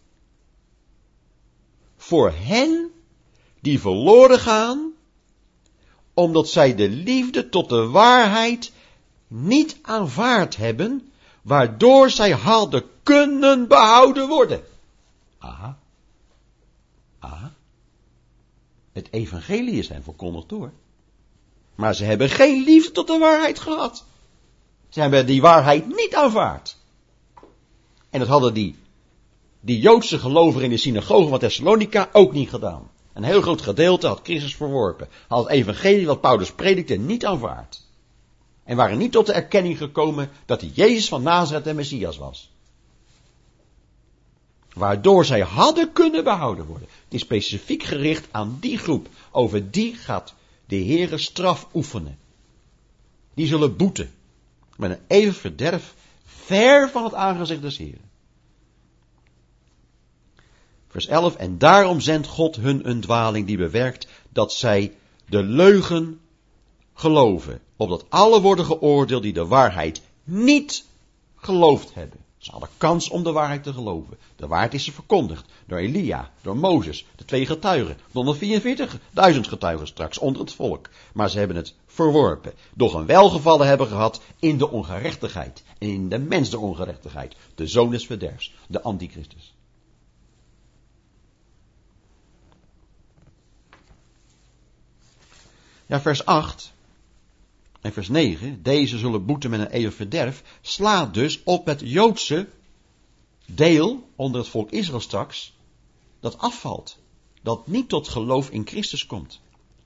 Voor hen die verloren gaan, omdat zij de liefde tot de waarheid niet aanvaard hebben, waardoor zij hadden kunnen behouden worden. Aha. Het evangelie is hen verkondigd door. Maar ze hebben geen liefde tot de waarheid gehad. Ze hebben die waarheid niet aanvaard. En dat hadden die Joodse gelovigen in de synagoge van Thessalonica ook niet gedaan. Een heel groot gedeelte had Christus verworpen. Had het evangelie wat Paulus predikte niet aanvaard. En waren niet tot de erkenning gekomen dat die Jezus van Nazareth de Messias was. Waardoor zij hadden kunnen behouden worden. Het is specifiek gericht aan die groep. Over die gaat de Heere straf oefenen. Die zullen boeten. Met een eeuwig verderf ver van het aangezicht des Heeren. Vers 11. En daarom zendt God hun een dwaling die bewerkt dat zij de leugen geloven. Opdat alle worden geoordeeld die de waarheid niet geloofd hebben. Ze hadden kans om de waarheid te geloven. De waarheid is ze verkondigd. Door Elia, door Mozes, de 2 getuigen. 144.000 getuigen straks onder het volk. Maar ze hebben het verworpen. Doch een welgevallen hebben gehad in de ongerechtigheid. En in de mens der ongerechtigheid. De zoon des verderfs. De antichristus. Ja, vers 8 en vers 9, deze zullen boeten met een eeuwig verderf, slaat dus op het Joodse deel onder het volk Israël straks, dat afvalt. Dat niet tot geloof in Christus komt.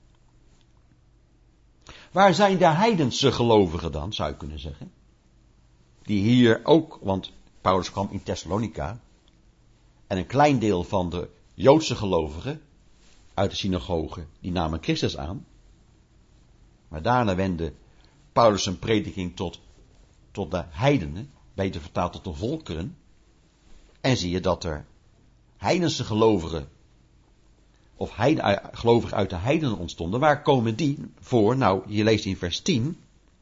Waar zijn de heidense gelovigen dan, zou je kunnen zeggen? Die hier ook, want Paulus kwam in Thessalonica, en een klein deel van de Joodse gelovigen uit de synagoge, die namen Christus aan. Maar daarna wendde Paulus zijn prediking tot de heidenen, beter vertaald tot de volkeren. En zie je dat er heidense gelovigen, gelovigen uit de heidenen ontstonden. Waar komen die voor? Nou, je leest in vers 10.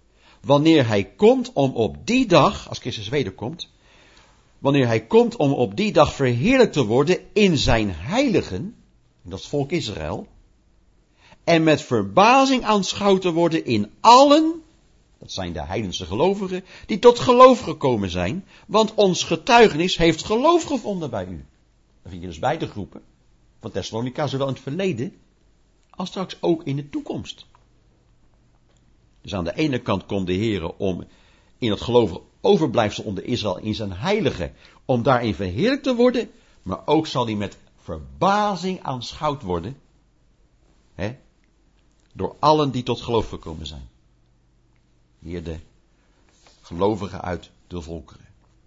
wanneer hij komt om op die dag, als Christus wederkomt, wanneer hij komt om op die dag verheerlijkt te worden in zijn heiligen, dat is het volk Israël, en met verbazing aanschouwd te worden in allen, dat zijn de heidense gelovigen, die tot geloof gekomen zijn, want ons getuigenis heeft geloof gevonden bij u. Dan vind je dus beide groepen van Thessalonica, zowel in het verleden als straks ook in de toekomst. Dus aan de ene kant komt de Heer om in het gelovige overblijfsel onder Israël in zijn heilige, om daarin verheerlijkt te worden, maar ook zal hij met verbazing aanschouwd worden, door allen die tot geloof gekomen zijn. Hier de gelovigen uit de volkeren.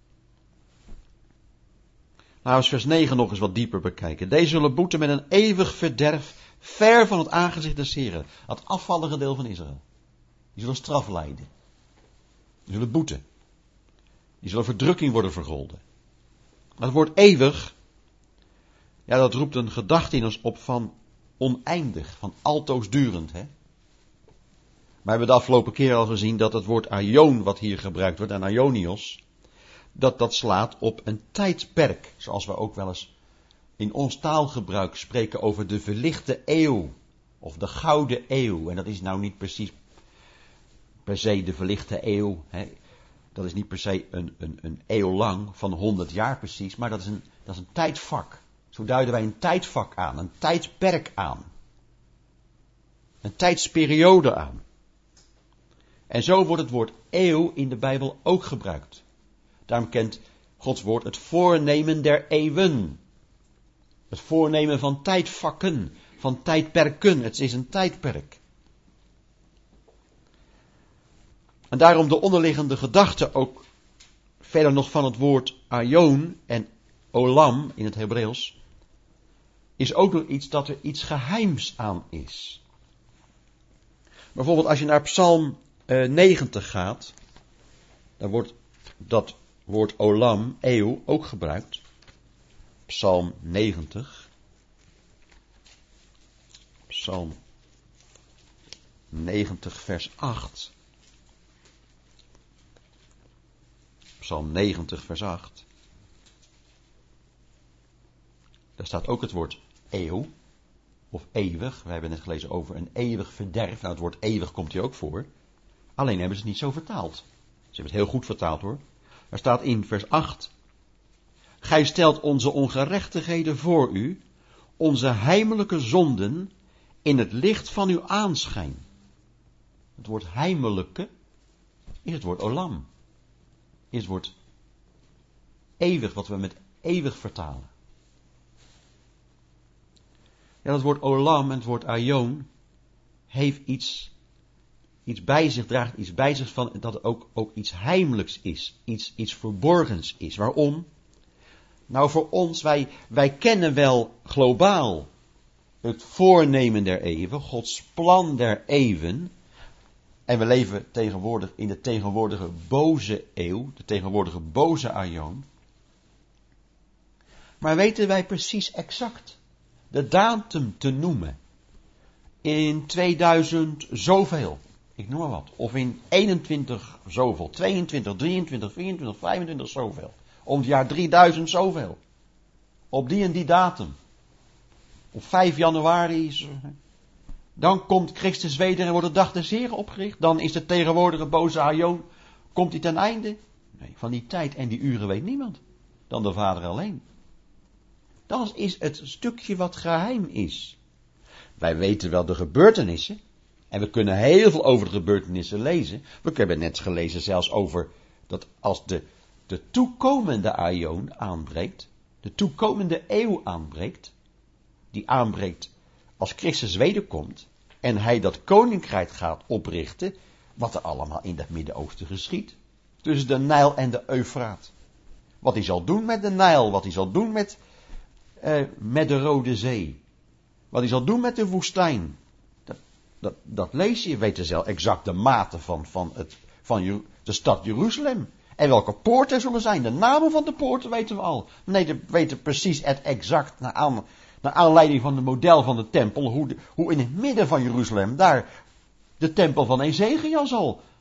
Nou, eens vers 9 nog eens wat dieper bekijken. Deze zullen boeten met een eeuwig verderf, ver van het aangezicht des Heren. Het afvallige deel van Israël. Die zullen straf lijden. Die zullen boeten. Die zullen verdrukking worden vergolden. Maar het woord eeuwig, ja, dat roept een gedachte in ons op van oneindig, van altoosdurend, hè. Maar we hebben de afgelopen keer al gezien dat het woord aion, wat hier gebruikt wordt, en aionios, dat slaat op een tijdperk. Zoals we ook wel eens in ons taalgebruik spreken over de verlichte eeuw. Of de gouden eeuw. En dat is nou niet precies per se de verlichte eeuw. Hè. Dat is niet per se een eeuw lang, van 100 jaar precies. Maar dat is een tijdvak. Zo duiden wij een tijdvak aan. Een tijdperk aan. Een tijdsperiode aan. En zo wordt het woord eeuw in de Bijbel ook gebruikt. Daarom kent Gods woord het voornemen der eeuwen. Het voornemen van tijdvakken, van tijdperken. Het is een tijdperk. En daarom de onderliggende gedachte ook verder nog van het woord aion en olam in het Hebreeuws, is ook nog iets dat er iets geheims aan is. Bijvoorbeeld als je naar Psalm 90 gaat, dan wordt dat woord olam, eeuw, ook gebruikt. Psalm 90. Psalm 90 vers 8. Psalm 90 vers 8. Daar staat ook het woord eeuw. Of eeuwig. We hebben net gelezen over een eeuwig verderf. Nou, het woord eeuwig komt hier ook voor. Alleen hebben ze het niet zo vertaald. Ze hebben het heel goed vertaald hoor. Er staat in vers 8. Gij stelt onze ongerechtigheden voor u, onze heimelijke zonden, in het licht van uw aanschijn. Het woord heimelijke is het woord olam. Is het woord eeuwig, wat we met eeuwig vertalen. Ja, dat woord olam en het woord aion heeft iets bij zich, draagt iets bij zich van dat het ook iets heimelijks is. Iets verborgens is. Waarom? Nou, voor ons, wij kennen wel globaal het voornemen der eeuwen, Gods plan der eeuwen. En we leven tegenwoordig in de tegenwoordige boze eeuw, de tegenwoordige boze aion. Maar weten wij precies exact de datum te noemen? In 2000 zoveel, ik noem maar wat. Of in 21 zoveel, 22, 23, 24, 25 zoveel. Om het jaar 3000 zoveel. Op die en die datum. Op 5 januari. Dan komt Christus weder en wordt de dag des Heren opgericht. Dan is de tegenwoordige boze aion. Komt hij ten einde? Nee, van die tijd en die uren weet niemand. Dan de Vader alleen. Dat is het stukje wat geheim is. Wij weten wel de gebeurtenissen. En we kunnen heel veel over de gebeurtenissen lezen. We hebben net gelezen zelfs over dat als de toekomende aion aanbreekt. De toekomende eeuw aanbreekt. Die aanbreekt als Christus wederkomt. En hij dat koninkrijk gaat oprichten. Wat er allemaal in het Midden-Oosten geschiedt. Tussen de Nijl en de Eufraat. Wat hij zal doen met de Nijl. Wat hij zal doen met de Rode Zee. Wat hij zal doen met de woestijn. Dat lees je. Je weet er zelf exact de mate van de stad Jeruzalem. En welke poorten er zullen zijn. De namen van de poorten weten we al. Nee, we weten precies exact naar aanleiding van het model van de tempel. Hoe in het midden van Jeruzalem daar de tempel van Ezekiel zal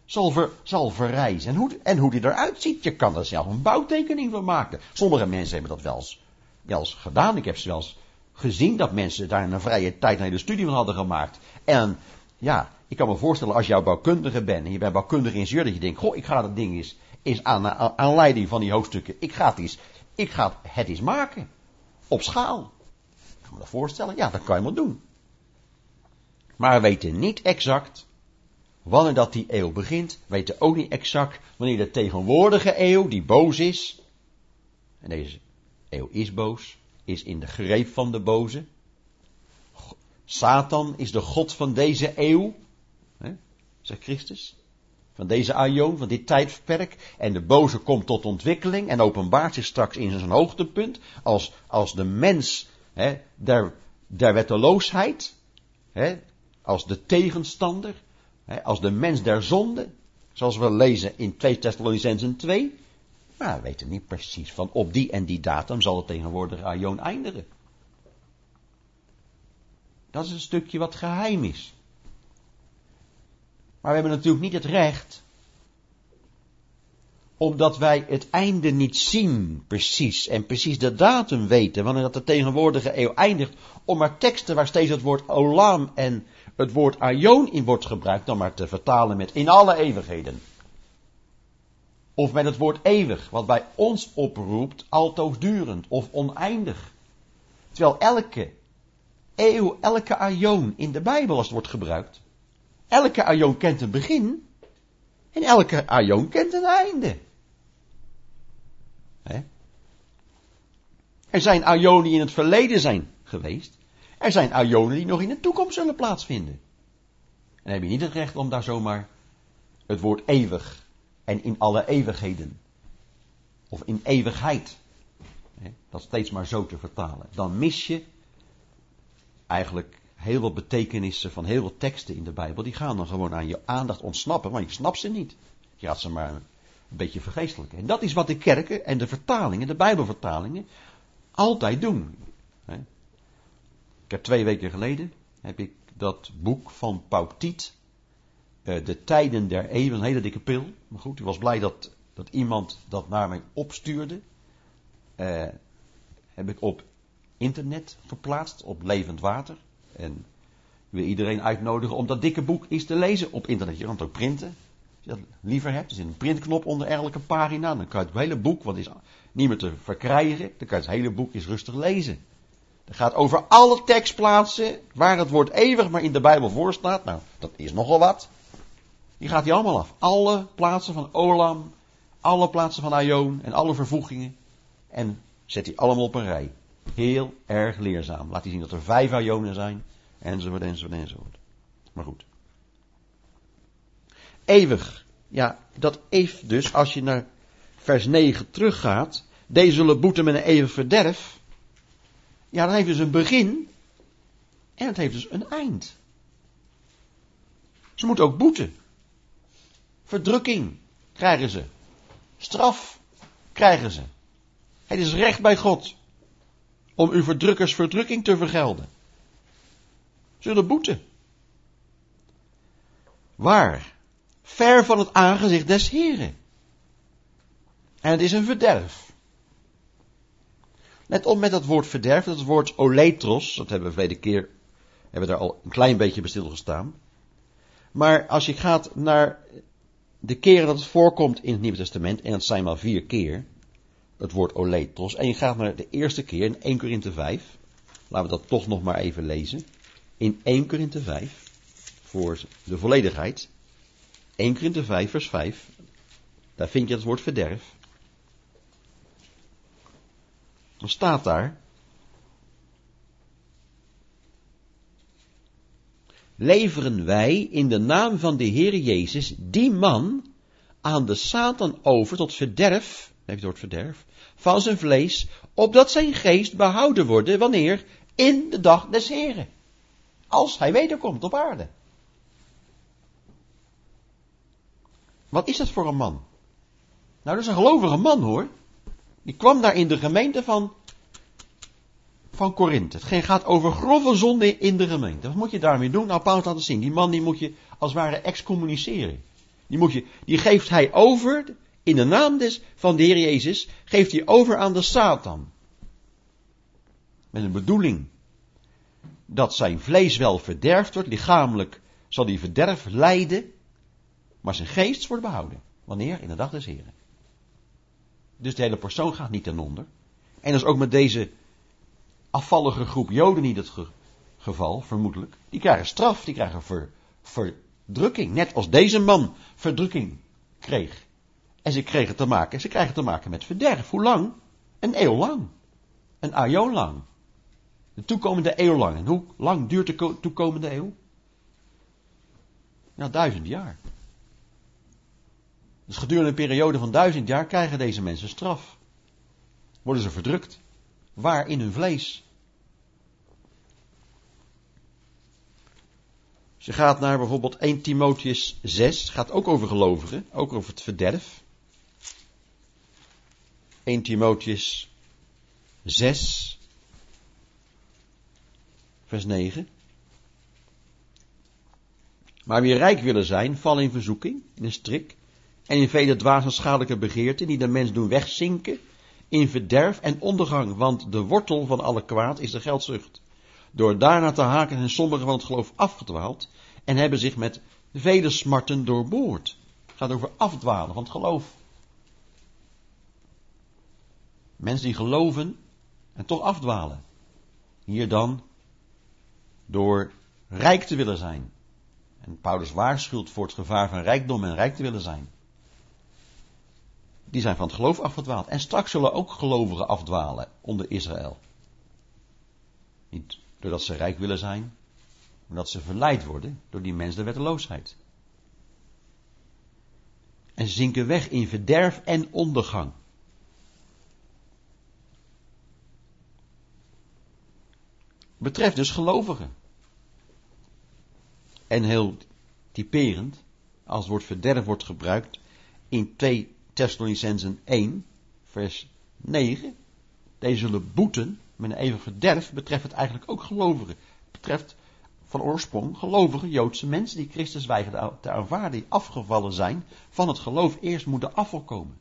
zal verrijzen. En hoe die eruit ziet, je kan er zelf een bouwtekening van maken. Sommige mensen hebben dat wel eens gedaan. Ik heb ze wel eens gezien dat mensen daar in een vrije tijd een hele studie van hadden gemaakt. En ja, ik kan me voorstellen als jouw bouwkundige bent en je bent bouwkundige ingenieur, dat je denkt, goh, ik ga dat ding eens aan aanleiding van die hoofdstukken, ik ga het eens maken. Op schaal. Ik kan me dat voorstellen? Ja, dat kan je wel doen. Maar we weten niet exact wanneer dat die eeuw begint. We weten ook niet exact wanneer de tegenwoordige eeuw, die boos is, en deze eeuw is boos, is in de greep van de boze. Satan is de god van deze eeuw, zegt Christus. Van deze aion, van dit tijdperk. En de boze komt tot ontwikkeling en openbaart zich straks in zijn hoogtepunt als de mens der wetteloosheid, als de tegenstander, als de mens der zonde, zoals we lezen in 2 Thessalonicenzen 2. Maar we weten niet precies van op die en die datum zal het tegenwoordige aion eindigen. Dat is een stukje wat geheim is. Maar we hebben natuurlijk niet het recht, omdat wij het einde niet zien precies en precies de datum weten, wanneer dat de tegenwoordige eeuw eindigt, om maar teksten waar steeds het woord olam en het woord aion in wordt gebruikt, dan maar te vertalen met in alle eeuwigheden. Of met het woord eeuwig, wat bij ons oproept, altoosdurend of oneindig. Terwijl elke eeuw, elke aion in de Bijbel als het wordt gebruikt, elke aion kent een begin en elke aion kent een einde. Er zijn aionen die in het verleden zijn geweest. Er zijn aionen die nog in de toekomst zullen plaatsvinden. En dan heb je niet het recht om daar zomaar het woord eeuwig en in alle eeuwigheden of in eeuwigheid dat steeds maar zo te vertalen. Dan mis je eigenlijk heel veel betekenissen van heel veel teksten in de Bijbel. Die gaan dan gewoon aan je aandacht ontsnappen, want je snapt ze niet. Je gaat ze maar een beetje vergeestelijken. En dat is wat de kerken en de vertalingen, de Bijbelvertalingen, altijd doen. Ik heb 2 weken geleden, heb ik dat boek van Pauk Tiet, De Tijden der Eeuwen, een hele dikke pil. Maar goed, ik was blij dat iemand dat naar mij opstuurde. Heb ik op internet geplaatst, op Levend Water. En ik wil iedereen uitnodigen om dat dikke boek eens te lezen op internet. Je kan het ook printen, als je dat liever hebt. Er zit een printknop onder elke pagina. Dan kan je het hele boek, wat is niet meer te verkrijgen, dan kan je het hele boek eens rustig lezen. Het gaat over alle tekstplaatsen waar het woord eeuwig maar in de Bijbel voor staat. Nou, dat is nogal wat. Die gaat hij allemaal af. Alle plaatsen van olam, alle plaatsen van aion en alle vervoegingen. En zet hij allemaal op een rij. Heel erg leerzaam. Laat hij zien dat er 5 aionen zijn. Enzovoort, enzovoort, enzovoort. Maar goed. Eeuwig. Ja, dat heeft dus, als je naar vers 9 teruggaat. Deze zullen boeten met een eeuwig verderf. Ja, dat heeft dus een begin. En het heeft dus een eind. Ze moeten ook boeten. Verdrukking krijgen ze. Straf krijgen ze. Het is recht bij God om uw verdrukkers verdrukking te vergelden. Zullen boeten. Waar? Ver van het aangezicht des Heren. En het is een verderf. Let op met dat woord verderf, dat woord oletros, dat hebben we verleden keer, hebben we daar al een klein beetje bij stilgestaan. Maar als je gaat naar de keren dat het voorkomt in het Nieuwe Testament, en dat zijn maar 4 keer, het woord oletros, en je gaat naar de eerste keer in 1 Korinthe 5, laten we dat toch nog maar even lezen, in 1 Korinthe 5, voor de volledigheid, 1 Korinthe 5 vers 5, daar vind je het woord verderf. Dan staat daar: leveren wij in de naam van de Heer Jezus die man aan de Satan over tot verderf, heeft het woord verderf, van zijn vlees, opdat zijn geest behouden worden, wanneer? In de dag des Heren. Als hij wederkomt op aarde. Wat is dat voor een man? Nou, dat is een gelovige man, hoor. Die kwam daar in de gemeente van Korinthe. Het gaat over grove zonde in de gemeente. Wat moet je daarmee doen? Nou, Paulus laat het zien. Die man die moet je als het ware excommuniceren. Die geeft hij over, in de naam van de Heer Jezus, geeft hij over aan de Satan. Met een bedoeling dat zijn vlees wel verderfd wordt, lichamelijk zal hij verderf lijden, maar zijn geest wordt behouden. Wanneer? In de dag des Heren. Dus de hele persoon gaat niet ten onder. En dat is ook met deze afvallige groep Joden niet het geval, vermoedelijk. Die krijgen straf, die krijgen verdrukking. Net als deze man verdrukking kreeg. En ze krijgen te maken met verderf. Hoe lang? Een eeuw lang. Een aion lang. De toekomende eeuw lang. En hoe lang duurt de toekomende eeuw? Nou, 1000 jaar. Dus gedurende een periode van 1000 jaar krijgen deze mensen straf. Worden ze verdrukt. Waar? In hun vlees. Ze gaat naar bijvoorbeeld 1 Timotheus 6. Gaat ook over gelovigen. Ook over het verderf. 1 Timotheus 6. Vers 9. Maar wie rijk willen zijn, vallen in verzoeking, in een strik, en in vele dwaze schadelijke begeerten, die de mens doen wegzinken, in verderf en ondergang, want de wortel van alle kwaad is de geldzucht. Door daarna te haken zijn sommigen van het geloof afgedwaald, en hebben zich met vele smarten doorboord. Het gaat over afdwalen van het geloof. Mensen die geloven en toch afdwalen. Hier dan door rijk te willen zijn. En Paulus waarschuwt voor het gevaar van rijkdom en rijk te willen zijn. Die zijn van het geloof afgedwaald. En straks zullen ook gelovigen afdwalen onder Israël. Niet doordat ze rijk willen zijn, maar omdat ze verleid worden door die mens de wetteloosheid. En ze zinken weg in verderf en ondergang. Betreft dus gelovigen. En heel typerend, als het woord verderf wordt gebruikt in 2 Thessalonicenzen 1, vers 9. Deze zullen boeten met een eeuwig verderf, betreft het eigenlijk ook gelovigen. Betreft van oorsprong gelovige Joodse mensen die Christus weigeren te aanvaarden, die afgevallen zijn van het geloof. Eerst moet de afval komen.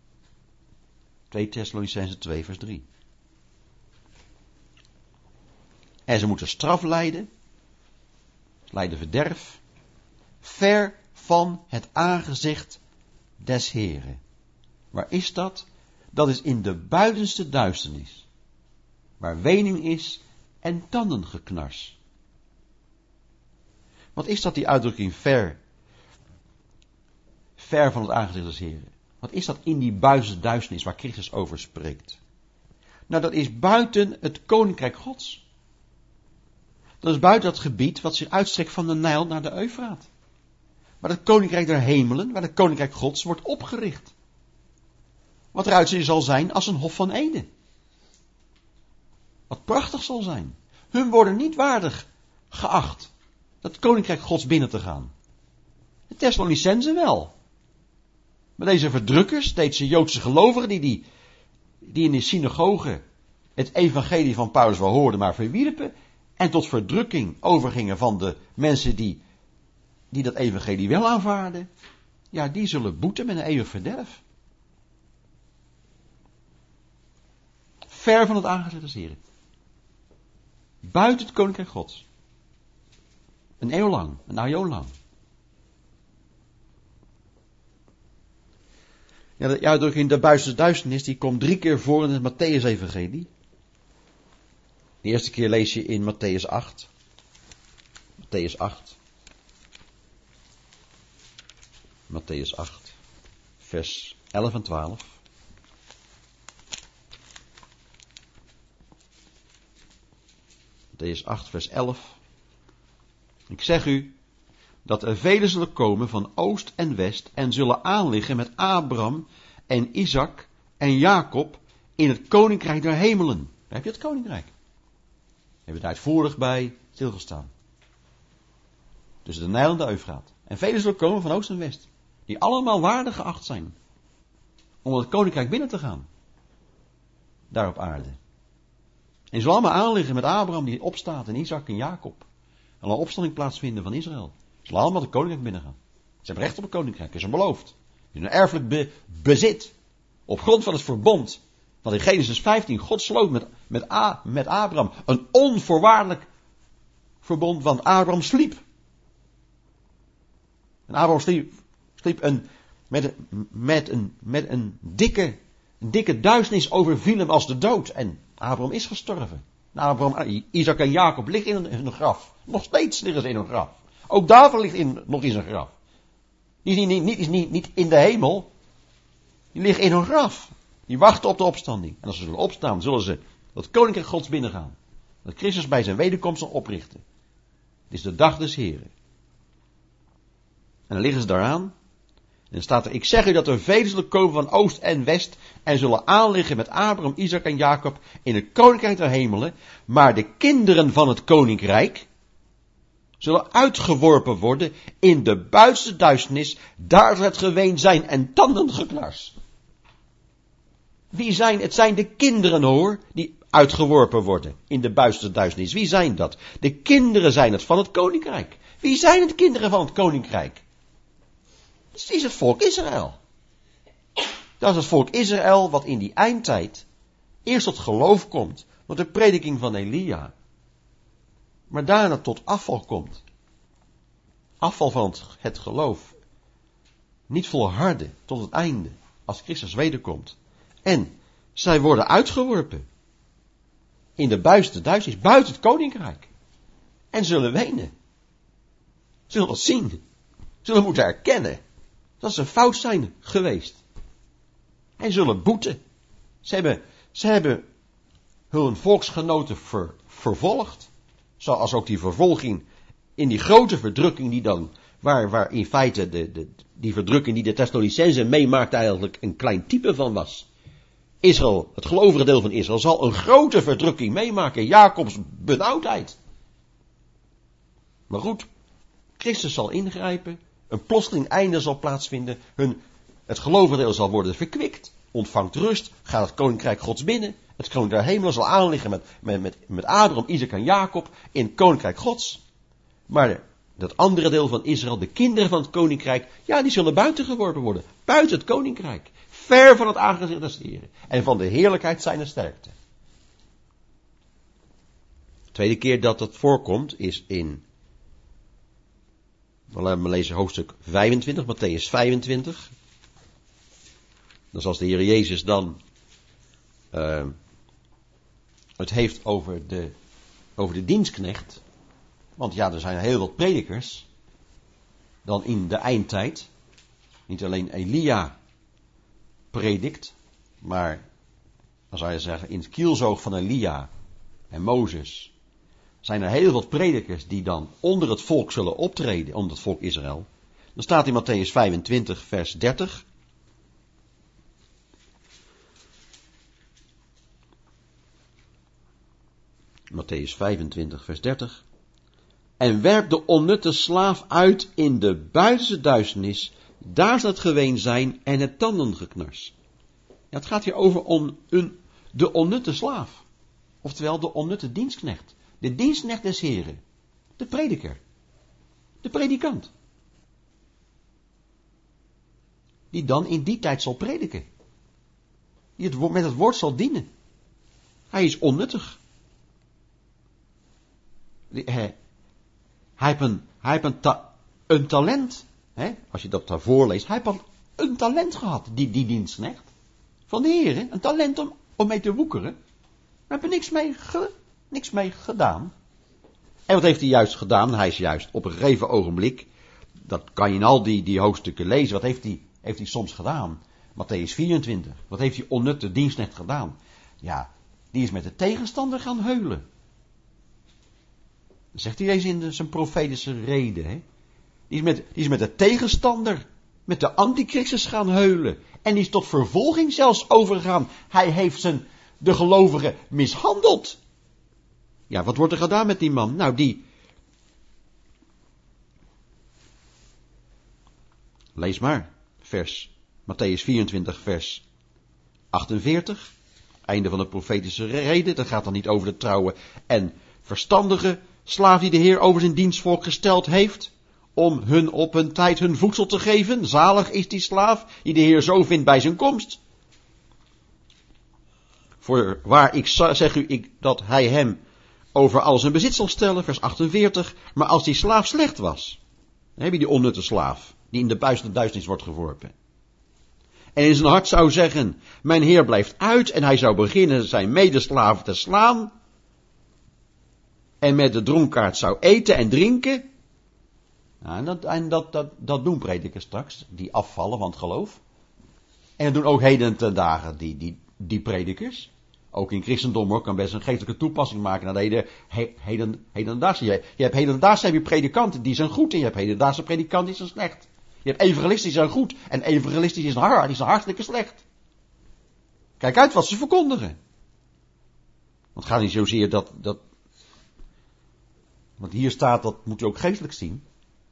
2 Thessalonicenzen 2, vers 3. En ze moeten straf lijden. Lijden verderf. Ver van het aangezicht des Heren. Waar is dat? Dat is in de buitenste duisternis. Waar wening is en tandengeknars. Wat is dat, die uitdrukking ver? Ver van het aangezicht des Heren. Wat is dat in die buitenste duisternis waar Christus over spreekt? Nou, dat is buiten het koninkrijk Gods. Dat is buiten dat gebied wat zich uitstrekt van de Nijl naar de Eufraat. Waar het koninkrijk der hemelen, waar het koninkrijk Gods wordt opgericht. Wat eruit zal zijn als een hof van Eden. Wat prachtig zal zijn. Hun worden niet waardig geacht dat koninkrijk Gods binnen te gaan. De Thessalonicenzen wel. Maar deze verdrukkers, deze Joodse gelovigen die in de synagoge het evangelie van Paulus wel hoorden, maar verwierpen en tot verdrukking overgingen van de mensen die dat evangelie wel aanvaarden, ja, die zullen boeten met een eeuwig verderf. Ver van het aangezicht des Heren. Buiten het koninkrijk Gods. Een eeuw lang, een aion lang. Ja, de uitdrukking de buitenste duisternis, die komt 3 keer voor in het Matthäus-evangelie. De eerste keer lees je in Matthäus 8. Matthäus 8. Matthäus 8, vers 11 en 12. Matthäus 8, vers 11. Ik zeg u dat er velen zullen komen van oost en west en zullen aanliggen met Abraham en Isaac en Jacob in het koninkrijk der hemelen. Daar heb je het koninkrijk. Daar hebben we het uitvoerig bij stilgestaan. Tussen de Nijl en de Eufraat. En velen zullen komen van oost en west. Die allemaal waardig geacht zijn. Om het koninkrijk binnen te gaan. Daar op aarde. En ze zullen allemaal aanliggen met Abraham die opstaat en Isaac en Jacob. En een opstanding plaatsvinden van Israël. Ze zullen allemaal het koninkrijk binnen gaan. Ze hebben recht op een koninkrijk, is een beloofd. Is een erfelijk bezit. Op grond van het verbond. Want in Genesis 15, God sloot met Abraham een onvoorwaardelijk verbond, want Abraham sliep. En Abraham sliep met een dikke duisternis overviel hem als de dood. En Abraham is gestorven. En Abraham, Isaac en Jacob liggen in een graf. Nog steeds liggen ze in een graf. Ook David ligt nog in zijn graf. Die is niet in de hemel. Die liggen in hun graf. Die wachten op de opstanding. En als ze zullen opstaan, zullen ze dat koninkrijk Gods binnengaan. Dat Christus bij zijn wederkomst zal oprichten. Het is de dag des Heren. En dan liggen ze daaraan. En dan staat er, ik zeg u dat er velen zullen komen van oost en west. En zullen aanliggen met Abraham, Isaac en Jacob in het koninkrijk der hemelen. Maar de kinderen van het koninkrijk zullen uitgeworpen worden in de buitenste duisternis. Daar zal het geween zijn en tandengeknars. Het zijn de kinderen hoor, die uitgeworpen worden in de buitenste duisternis. Wie zijn dat? De kinderen zijn het van het koninkrijk. Wie zijn het kinderen van het koninkrijk? Dat is het volk Israël. Dat is het volk Israël wat in die eindtijd eerst tot geloof komt door de prediking van Elia. Maar daarna tot afval komt. Afval van het geloof. Niet volharden tot het einde als Christus wederkomt. En zij worden uitgeworpen. In de buitenste duisternis, buiten het koninkrijk. En zullen wenen. Zullen dat zien. Zullen moeten erkennen dat ze fout zijn geweest. En zullen boeten. Ze hebben hun volksgenoten vervolgd. Zoals ook die vervolging in die grote verdrukking die dan, waar in feite die verdrukking die de Thessalonicenzen meemaakte eigenlijk een klein type van was. Israël, het gelovige deel van Israël, zal een grote verdrukking meemaken. Jacobs benauwdheid. Maar goed, Christus zal ingrijpen. Een plotseling einde zal plaatsvinden. Het gelovige deel zal worden verkwikt. Ontvangt rust. Gaat het koninkrijk Gods binnen. Het koninkrijk der hemelen zal aanliggen met Abraham, Isaac en Jacob in het koninkrijk Gods. Maar dat andere deel van Israël, de kinderen van het koninkrijk, ja, die zullen buiten geworpen worden. Buiten het koninkrijk. Ver van het aangezicht des Heren. En van de heerlijkheid zijner sterkte. De tweede keer dat dat voorkomt is in, we lezen hoofdstuk 25, Mattheüs 25. Dat is als de Heer Jezus dan het heeft over de dienstknecht. Want ja, er zijn heel wat predikers dan in de eindtijd. Niet alleen Elia predikt, maar dan zou je zeggen in het kielzoog van Elia en Mozes zijn er heel wat predikers die dan onder het volk zullen optreden, onder het volk Israël. Dan staat in Mattheüs 25 vers 30. Mattheüs 25 vers 30. En werp de onnutte slaaf uit in de buitenste duisternis, daar zal het geween zijn en het tandengeknars. Ja, het gaat hier over de onnutte slaaf. Oftewel de onnutte dienstknecht. De dienstknecht des Heren. De prediker. De predikant. Die dan in die tijd zal prediken. Die met het woord zal dienen. Hij is onnuttig. Hij heeft een talent. Hè? Als je dat daarvoor leest. Hij heeft een talent gehad. Die dienstknecht. Van de Heren. Een talent om mee te woekeren. Maar heeft er niks mee gedaan. En wat heeft hij juist gedaan? Hij is juist op een gegeven ogenblik. Dat kan je in al die hoofdstukken lezen. Wat heeft hij soms gedaan? Mattheüs 24. Wat heeft die onnutte dienstknecht gedaan? Ja, die is met de tegenstander gaan heulen. Dat zegt hij eens in zijn profetische reden. Hè? Die is met de tegenstander, met de antichristus gaan heulen. En die is tot vervolging zelfs overgegaan. Hij heeft de gelovigen mishandeld. Ja, wat wordt er gedaan met die man? Nou, lees maar, Mattheüs 24, vers 48. Einde van de profetische reden. Dat gaat dan niet over de trouwe en verstandige slaaf die de Heer over zijn dienstvolk gesteld heeft. om hun op hun tijd hun voedsel te geven. Zalig is die slaaf die de Heer zo vindt bij zijn komst. Voorwaar, ik zeg u dat hij hem over al zijn bezit zal stellen, vers 48. Maar als die slaaf slecht was, dan heb je die onnutte slaaf, die in de duisternis wordt geworpen. En in zijn hart zou zeggen, mijn Heer blijft uit, en hij zou beginnen zijn medeslaven te slaan. En met de dronkaard zou eten en drinken. Nou, en dat doen predikers straks, die afvallen van het geloof. En dat doen ook heden ten dagen die predikers. Ook in christendom hoor, kan best een geestelijke toepassing maken naar de hedendaagse. Je hebt hedendaagse predikanten die zijn goed en je hebt hedendaagse predikanten die zijn slecht. Je hebt evangelisten die zijn goed en evangelisten die zijn hartstikke slecht. Kijk uit wat ze verkondigen. Want het gaat niet zozeer dat want hier staat, dat moet je ook geestelijk zien.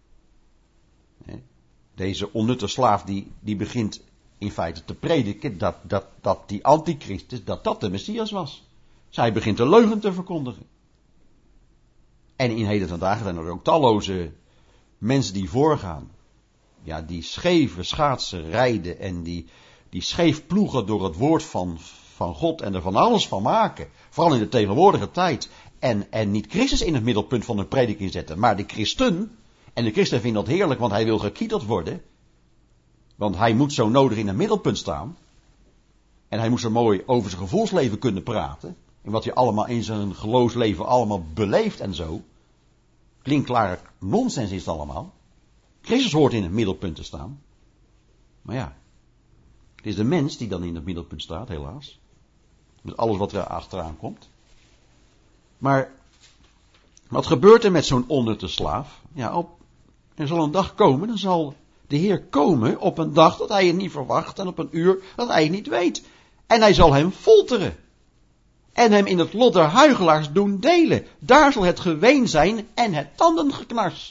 Deze onnutte slaaf die begint in feite te prediken dat die antichristus, dat de Messias was. Zij begint de leugen te verkondigen. En in heden ten dagen zijn er ook talloze mensen die voorgaan. Ja, die scheeve schaatsen rijden en die scheef ploegen door het woord van God en er van alles van maken. Vooral in de tegenwoordige tijd. En niet Christus in het middelpunt van hun prediking zetten, maar de christen. En de christen vindt dat heerlijk, want hij wil gekieteld worden. Want hij moet zo nodig in het middelpunt staan. En hij moet zo mooi over zijn gevoelsleven kunnen praten. En wat hij allemaal in zijn geloofsleven allemaal beleeft en zo. Klinkklare nonsens is het allemaal. Christus hoort in het middelpunt te staan. Maar ja, het is de mens die dan in het middelpunt staat, helaas. Met alles wat er achteraan komt. Maar wat gebeurt er met zo'n onnutte slaaf? Ja, er zal een dag komen, dan zal de Heer komen op een dag dat hij het niet verwacht en op een uur dat hij het niet weet. En hij zal hem folteren. En hem in het lot der huichelaars doen delen. Daar zal het geween zijn en het tandengeknars.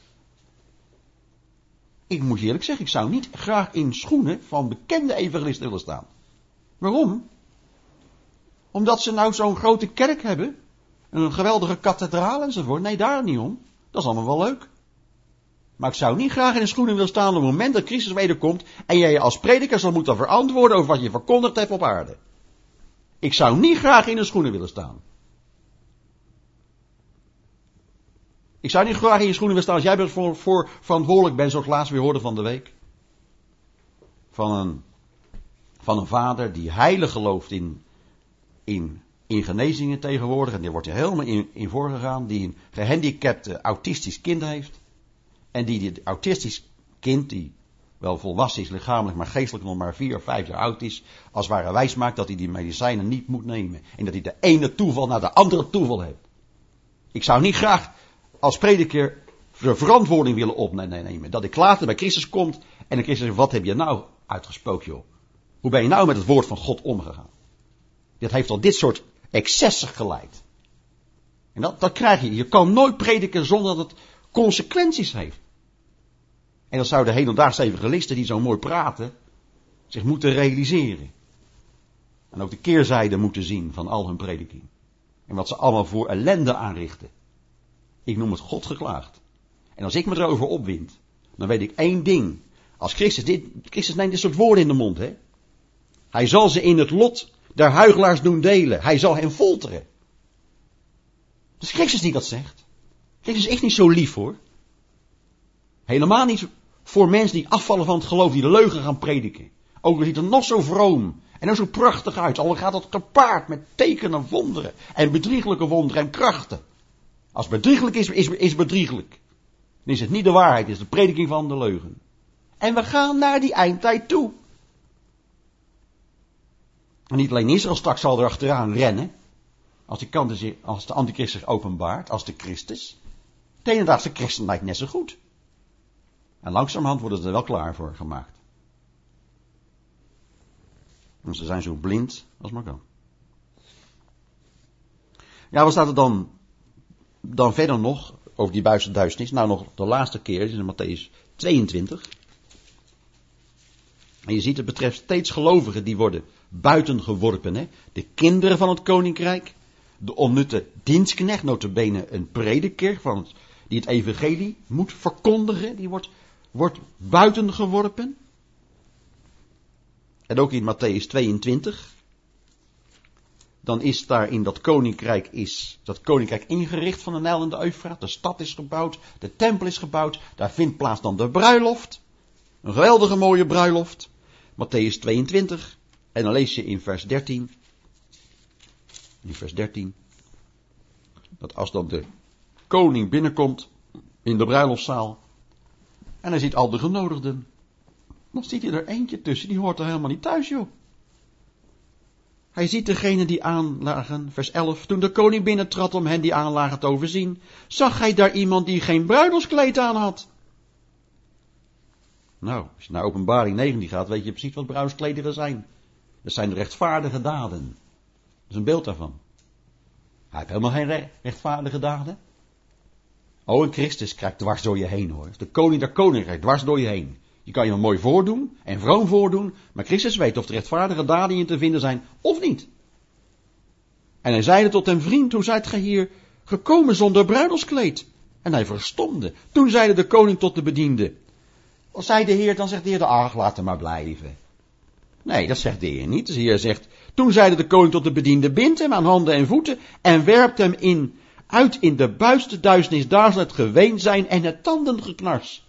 Ik moet je eerlijk zeggen, ik zou niet graag in schoenen van bekende evangelisten willen staan. Waarom? Omdat ze nou zo'n grote kerk hebben. Een geweldige kathedraal enzovoort. Nee, daar niet om. Dat is allemaal wel leuk. Maar ik zou niet graag in de schoenen willen staan op het moment dat Christus wederkomt en jij je als prediker zal moeten verantwoorden over wat je verkondigd hebt op aarde. Ik zou niet graag in de schoenen willen staan. Ik zou niet graag in je schoenen willen staan als jij voor verantwoordelijk bent, zoals laatst weer hoorde van de week. Van een vader die heilig gelooft in genezingen tegenwoordig. En daar wordt hij helemaal in voorgegaan. Die een gehandicapte autistisch kind heeft. En die autistisch kind, die wel volwassen is lichamelijk, maar geestelijk nog maar 4 of 5 jaar oud is, als het ware wijs maakt dat hij die medicijnen niet moet nemen. En dat hij de ene toeval naar de andere toeval heeft. Ik zou niet graag als prediker de verantwoording willen opnemen. Dat ik later bij Christus komt en de Christus zegt, wat heb je nou uitgesproken, joh? Hoe ben je nou met het woord van God omgegaan? Dat heeft tot dit soort excessen geleid. En dat krijg je. Je kan nooit prediken zonder dat het consequenties heeft. En dat zouden de hedendaagse evangelisten die zo mooi praten zich moeten realiseren. En ook de keerzijde moeten zien van al hun prediking. En wat ze allemaal voor ellende aanrichten. Ik noem het God geklaagd. En als ik me erover opwind, dan weet ik één ding. Als Christus neemt dit soort woorden in de mond, hè. Hij zal ze in het lot der huichelaars doen delen. Hij zal hen folteren. Het is Christus die dat zegt. Christus is echt niet zo lief hoor. Helemaal niet voor mensen die afvallen van het geloof, die de leugen gaan prediken. Ook al ziet het er nog zo vroom en nog zo prachtig uit. Al gaat het gepaard met tekenen, wonderen en bedrieglijke wonderen en krachten. Als het bedrieglijk is bedrieglijk. Dan is het niet de waarheid, het is de prediking van de leugen. En we gaan naar die eindtijd toe. En niet alleen Israël straks zal er achteraan rennen. Als de antichrist zich openbaart, als de Christus. De hedendaagse christen lijkt net zo goed. En langzamerhand worden ze er wel klaar voor gemaakt. En ze zijn zo blind als maar kan. Ja, wat staat er dan verder nog over die duisternis? Nou, nog de laatste keer, is in Mattheüs 22. En je ziet, het betreft steeds gelovigen die worden buiten geworpen. Hè? De kinderen van het koninkrijk. De onnutte dienstknecht, nota bene een prediker die het evangelie moet verkondigen, die wordt buiten geworpen. En ook in Mattheüs 22, dan is daar in dat koninkrijk ingericht van de Nijl en de Eufraat. De stad is gebouwd, de tempel is gebouwd, daar vindt plaats dan de bruiloft. Een geweldige mooie bruiloft. Mattheüs 22, en dan lees je in vers 13, dat als dan de koning binnenkomt in de bruiloftszaal, en hij ziet al de genodigden, dan ziet hij er eentje tussen, die hoort er helemaal niet thuis, joh. Hij ziet degene die aanlagen, vers 11, toen de koning binnentrad om hen die aanlagen te overzien, zag hij daar iemand die geen bruiloftskleed aan had. Nou, als je naar Openbaring 19 gaat, weet je precies wat bruiloftklederen zijn. Dat zijn de rechtvaardige daden. Dat is een beeld daarvan. Hij heeft helemaal geen rechtvaardige daden. Oh, en Christus kijkt dwars door je heen, hoor. De koning der koningen kijkt dwars door je heen. Je kan je mooi voordoen en vroom voordoen, maar Christus weet of de rechtvaardige daden in je te vinden zijn of niet. En hij zeide tot hem, vriend, hoe zijt gij hier gekomen zonder bruiloftskleed? En hij verstomde. Toen zeide de koning tot de bediende. Als zei de Heer, dan zegt de Heer, ach, laat hem maar blijven. Nee, dat zegt de Heer niet. De Heer zegt, toen zeide de koning tot de bediende, bind hem aan handen en voeten en werpt hem uit in de buitste duisternis, daar zal het geween zijn en het tandengeknars.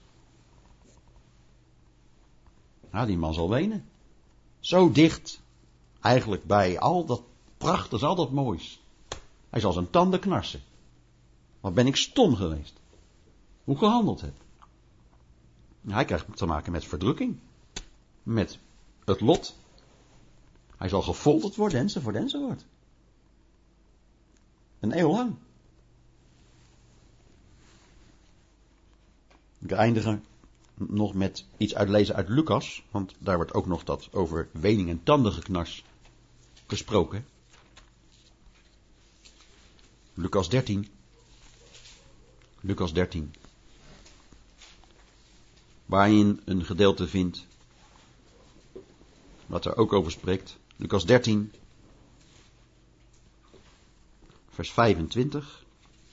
Nou, die man zal wenen. Zo dicht, eigenlijk bij al dat prachtigs, al dat moois. Hij zal zijn tanden knarsen. Wat ben ik stom geweest. Hoe ik gehandeld heb. Hij krijgt te maken met verdrukking. Met het lot. Hij zal gefolterd worden enzovoort. Een eeuw lang. Ik eindig nog met iets uitlezen uit Lucas, want daar wordt ook nog dat over wening en tandengeknars gesproken. Lucas 13. Waarin een gedeelte vindt wat er ook over spreekt. Lucas 13, vers 25.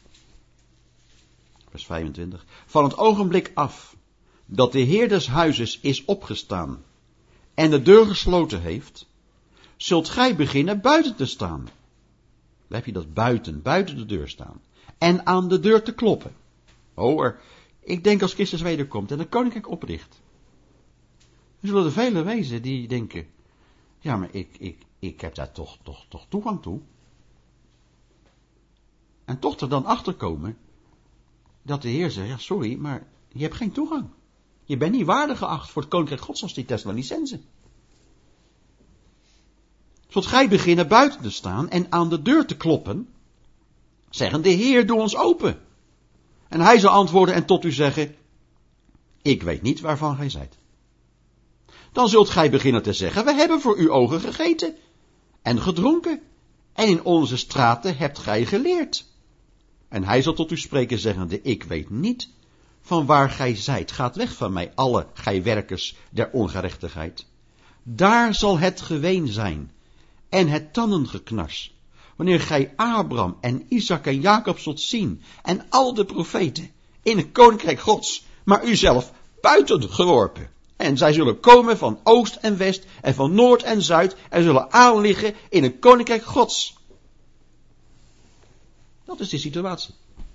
Van het ogenblik af dat de Heer des huizes is opgestaan en de deur gesloten heeft, zult gij beginnen buiten te staan. Dan heb je dat buiten de deur staan. En aan de deur te kloppen. Ik denk als Christus wederkomt en het koninkrijk opricht. Er zullen er velen wezen die denken, ja, maar ik heb daar toch toegang toe. En toch er dan achterkomen dat de Heer zegt, ja, sorry, maar je hebt geen toegang. Je bent niet waardig geacht voor het koninkrijk Gods als die Thessalonicenzen. Zult gij beginnen buiten te staan en aan de deur te kloppen, zeggen de Heer, doe ons open. En hij zal antwoorden en tot u zeggen, ik weet niet waarvan gij zijt. Dan zult gij beginnen te zeggen, we hebben voor uw ogen gegeten en gedronken en in onze straten hebt gij geleerd. En hij zal tot u spreken zeggende, ik weet niet van waar gij zijt. Gaat weg van mij, alle gij werkers der ongerechtigheid. Daar zal het geween zijn en het tandengeknars, wanneer gij Abraham en Isaac en Jacob zult zien en al de profeten in het koninkrijk Gods, maar u zelf buiten geworpen. En zij zullen komen van oost en west en van noord en zuid en zullen aanliggen in het koninkrijk Gods. Dat is de situatie.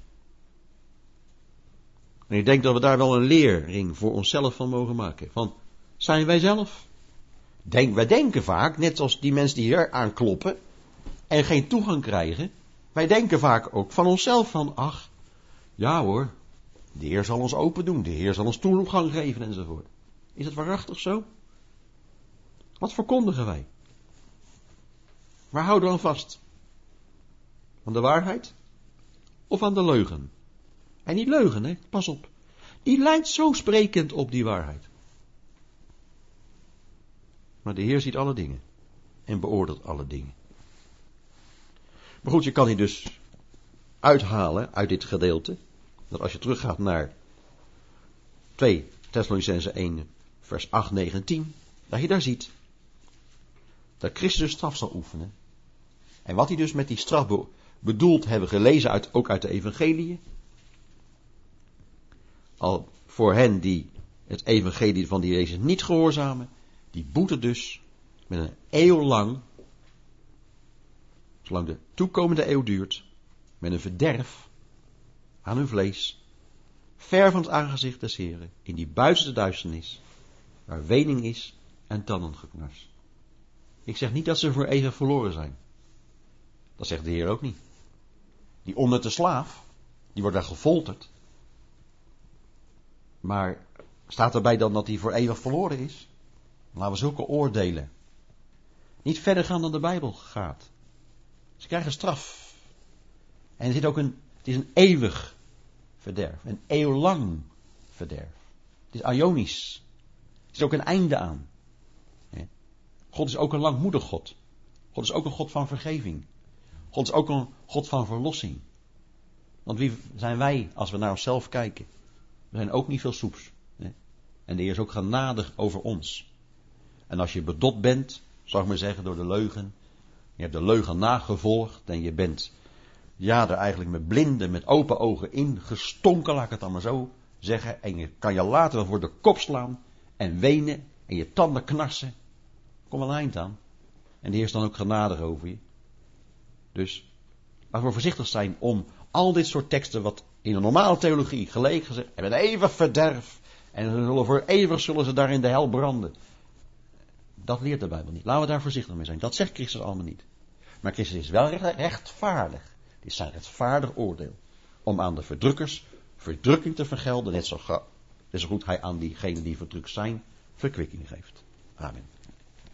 En ik denk dat we daar wel een lering voor onszelf van mogen maken. Van, zijn wij zelf? Wij denken vaak, net als die mensen die hier aankloppen en geen toegang krijgen. Wij denken vaak ook van onszelf van, ach, ja hoor, de Heer zal ons open doen, de Heer zal ons toegang geven enzovoort. Is het waarachtig zo? Wat verkondigen wij? Waar houden we aan vast? Aan de waarheid? Of aan de leugen? En die leugen, hè, pas op. Die lijkt zo sprekend op die waarheid. Maar de Heer ziet alle dingen. En beoordeelt alle dingen. Maar goed, je kan hier dus uithalen uit dit gedeelte. Dat als je teruggaat naar 2 Thessalonicenzen 1 vers 8, 9 en 10. Dat je daar ziet. Dat Christus straf zal oefenen. En wat hij dus met die straf bedoelt hebben gelezen ook uit de evangeliën. al voor hen die het evangelie van die Jezus niet gehoorzamen, die boeten dus met een eeuw lang, zolang de toekomende eeuw duurt, met een verderf aan hun vlees, ver van het aangezicht des Heren, in die buitenste duisternis, waar wening is en tandengeknars. Ik zeg niet dat ze voor eeuwig verloren zijn. Dat zegt de Heer ook niet. Die onnutte slaaf, die wordt daar gefolterd. Maar staat erbij dan dat hij voor eeuwig verloren is? Laten we zulke oordelen niet verder gaan dan de Bijbel gaat. Ze krijgen straf. En er zit ook het is een eeuwig verderf. Een eeuwlang verderf. Het is aionisch. Er is ook een einde aan. God is ook een langmoedig God. God is ook een God van vergeving. God is ook een God van verlossing. Want wie zijn wij als we naar onszelf kijken? We zijn ook niet veel soeps. En de Heer is ook genadig over ons. En als je bedot bent, zou ik maar zeggen, door de leugen. Je hebt de leugen nagevolgd en je bent er eigenlijk met open ogen ingestonken, laat ik het dan maar zo zeggen. En je kan je later wel voor de kop slaan en wenen en je tanden knarsen. Kom wel een eind aan. En de Heer is dan ook genadig over je. Dus laten we voorzichtig zijn om al dit soort teksten wat in een normale theologie gelegen gezegd en met eeuwig verderf en voor eeuwig zullen ze daar in de hel branden. Dat leert de Bijbel niet. Laten we daar voorzichtig mee zijn. Dat zegt Christus allemaal niet. Maar Christus is wel rechtvaardig. Dit is zijn rechtvaardig oordeel. Om aan de verdrukkers verdrukking te vergelden. Net zo goed hij aan diegenen die verdrukt zijn verkwikking geeft. Amen.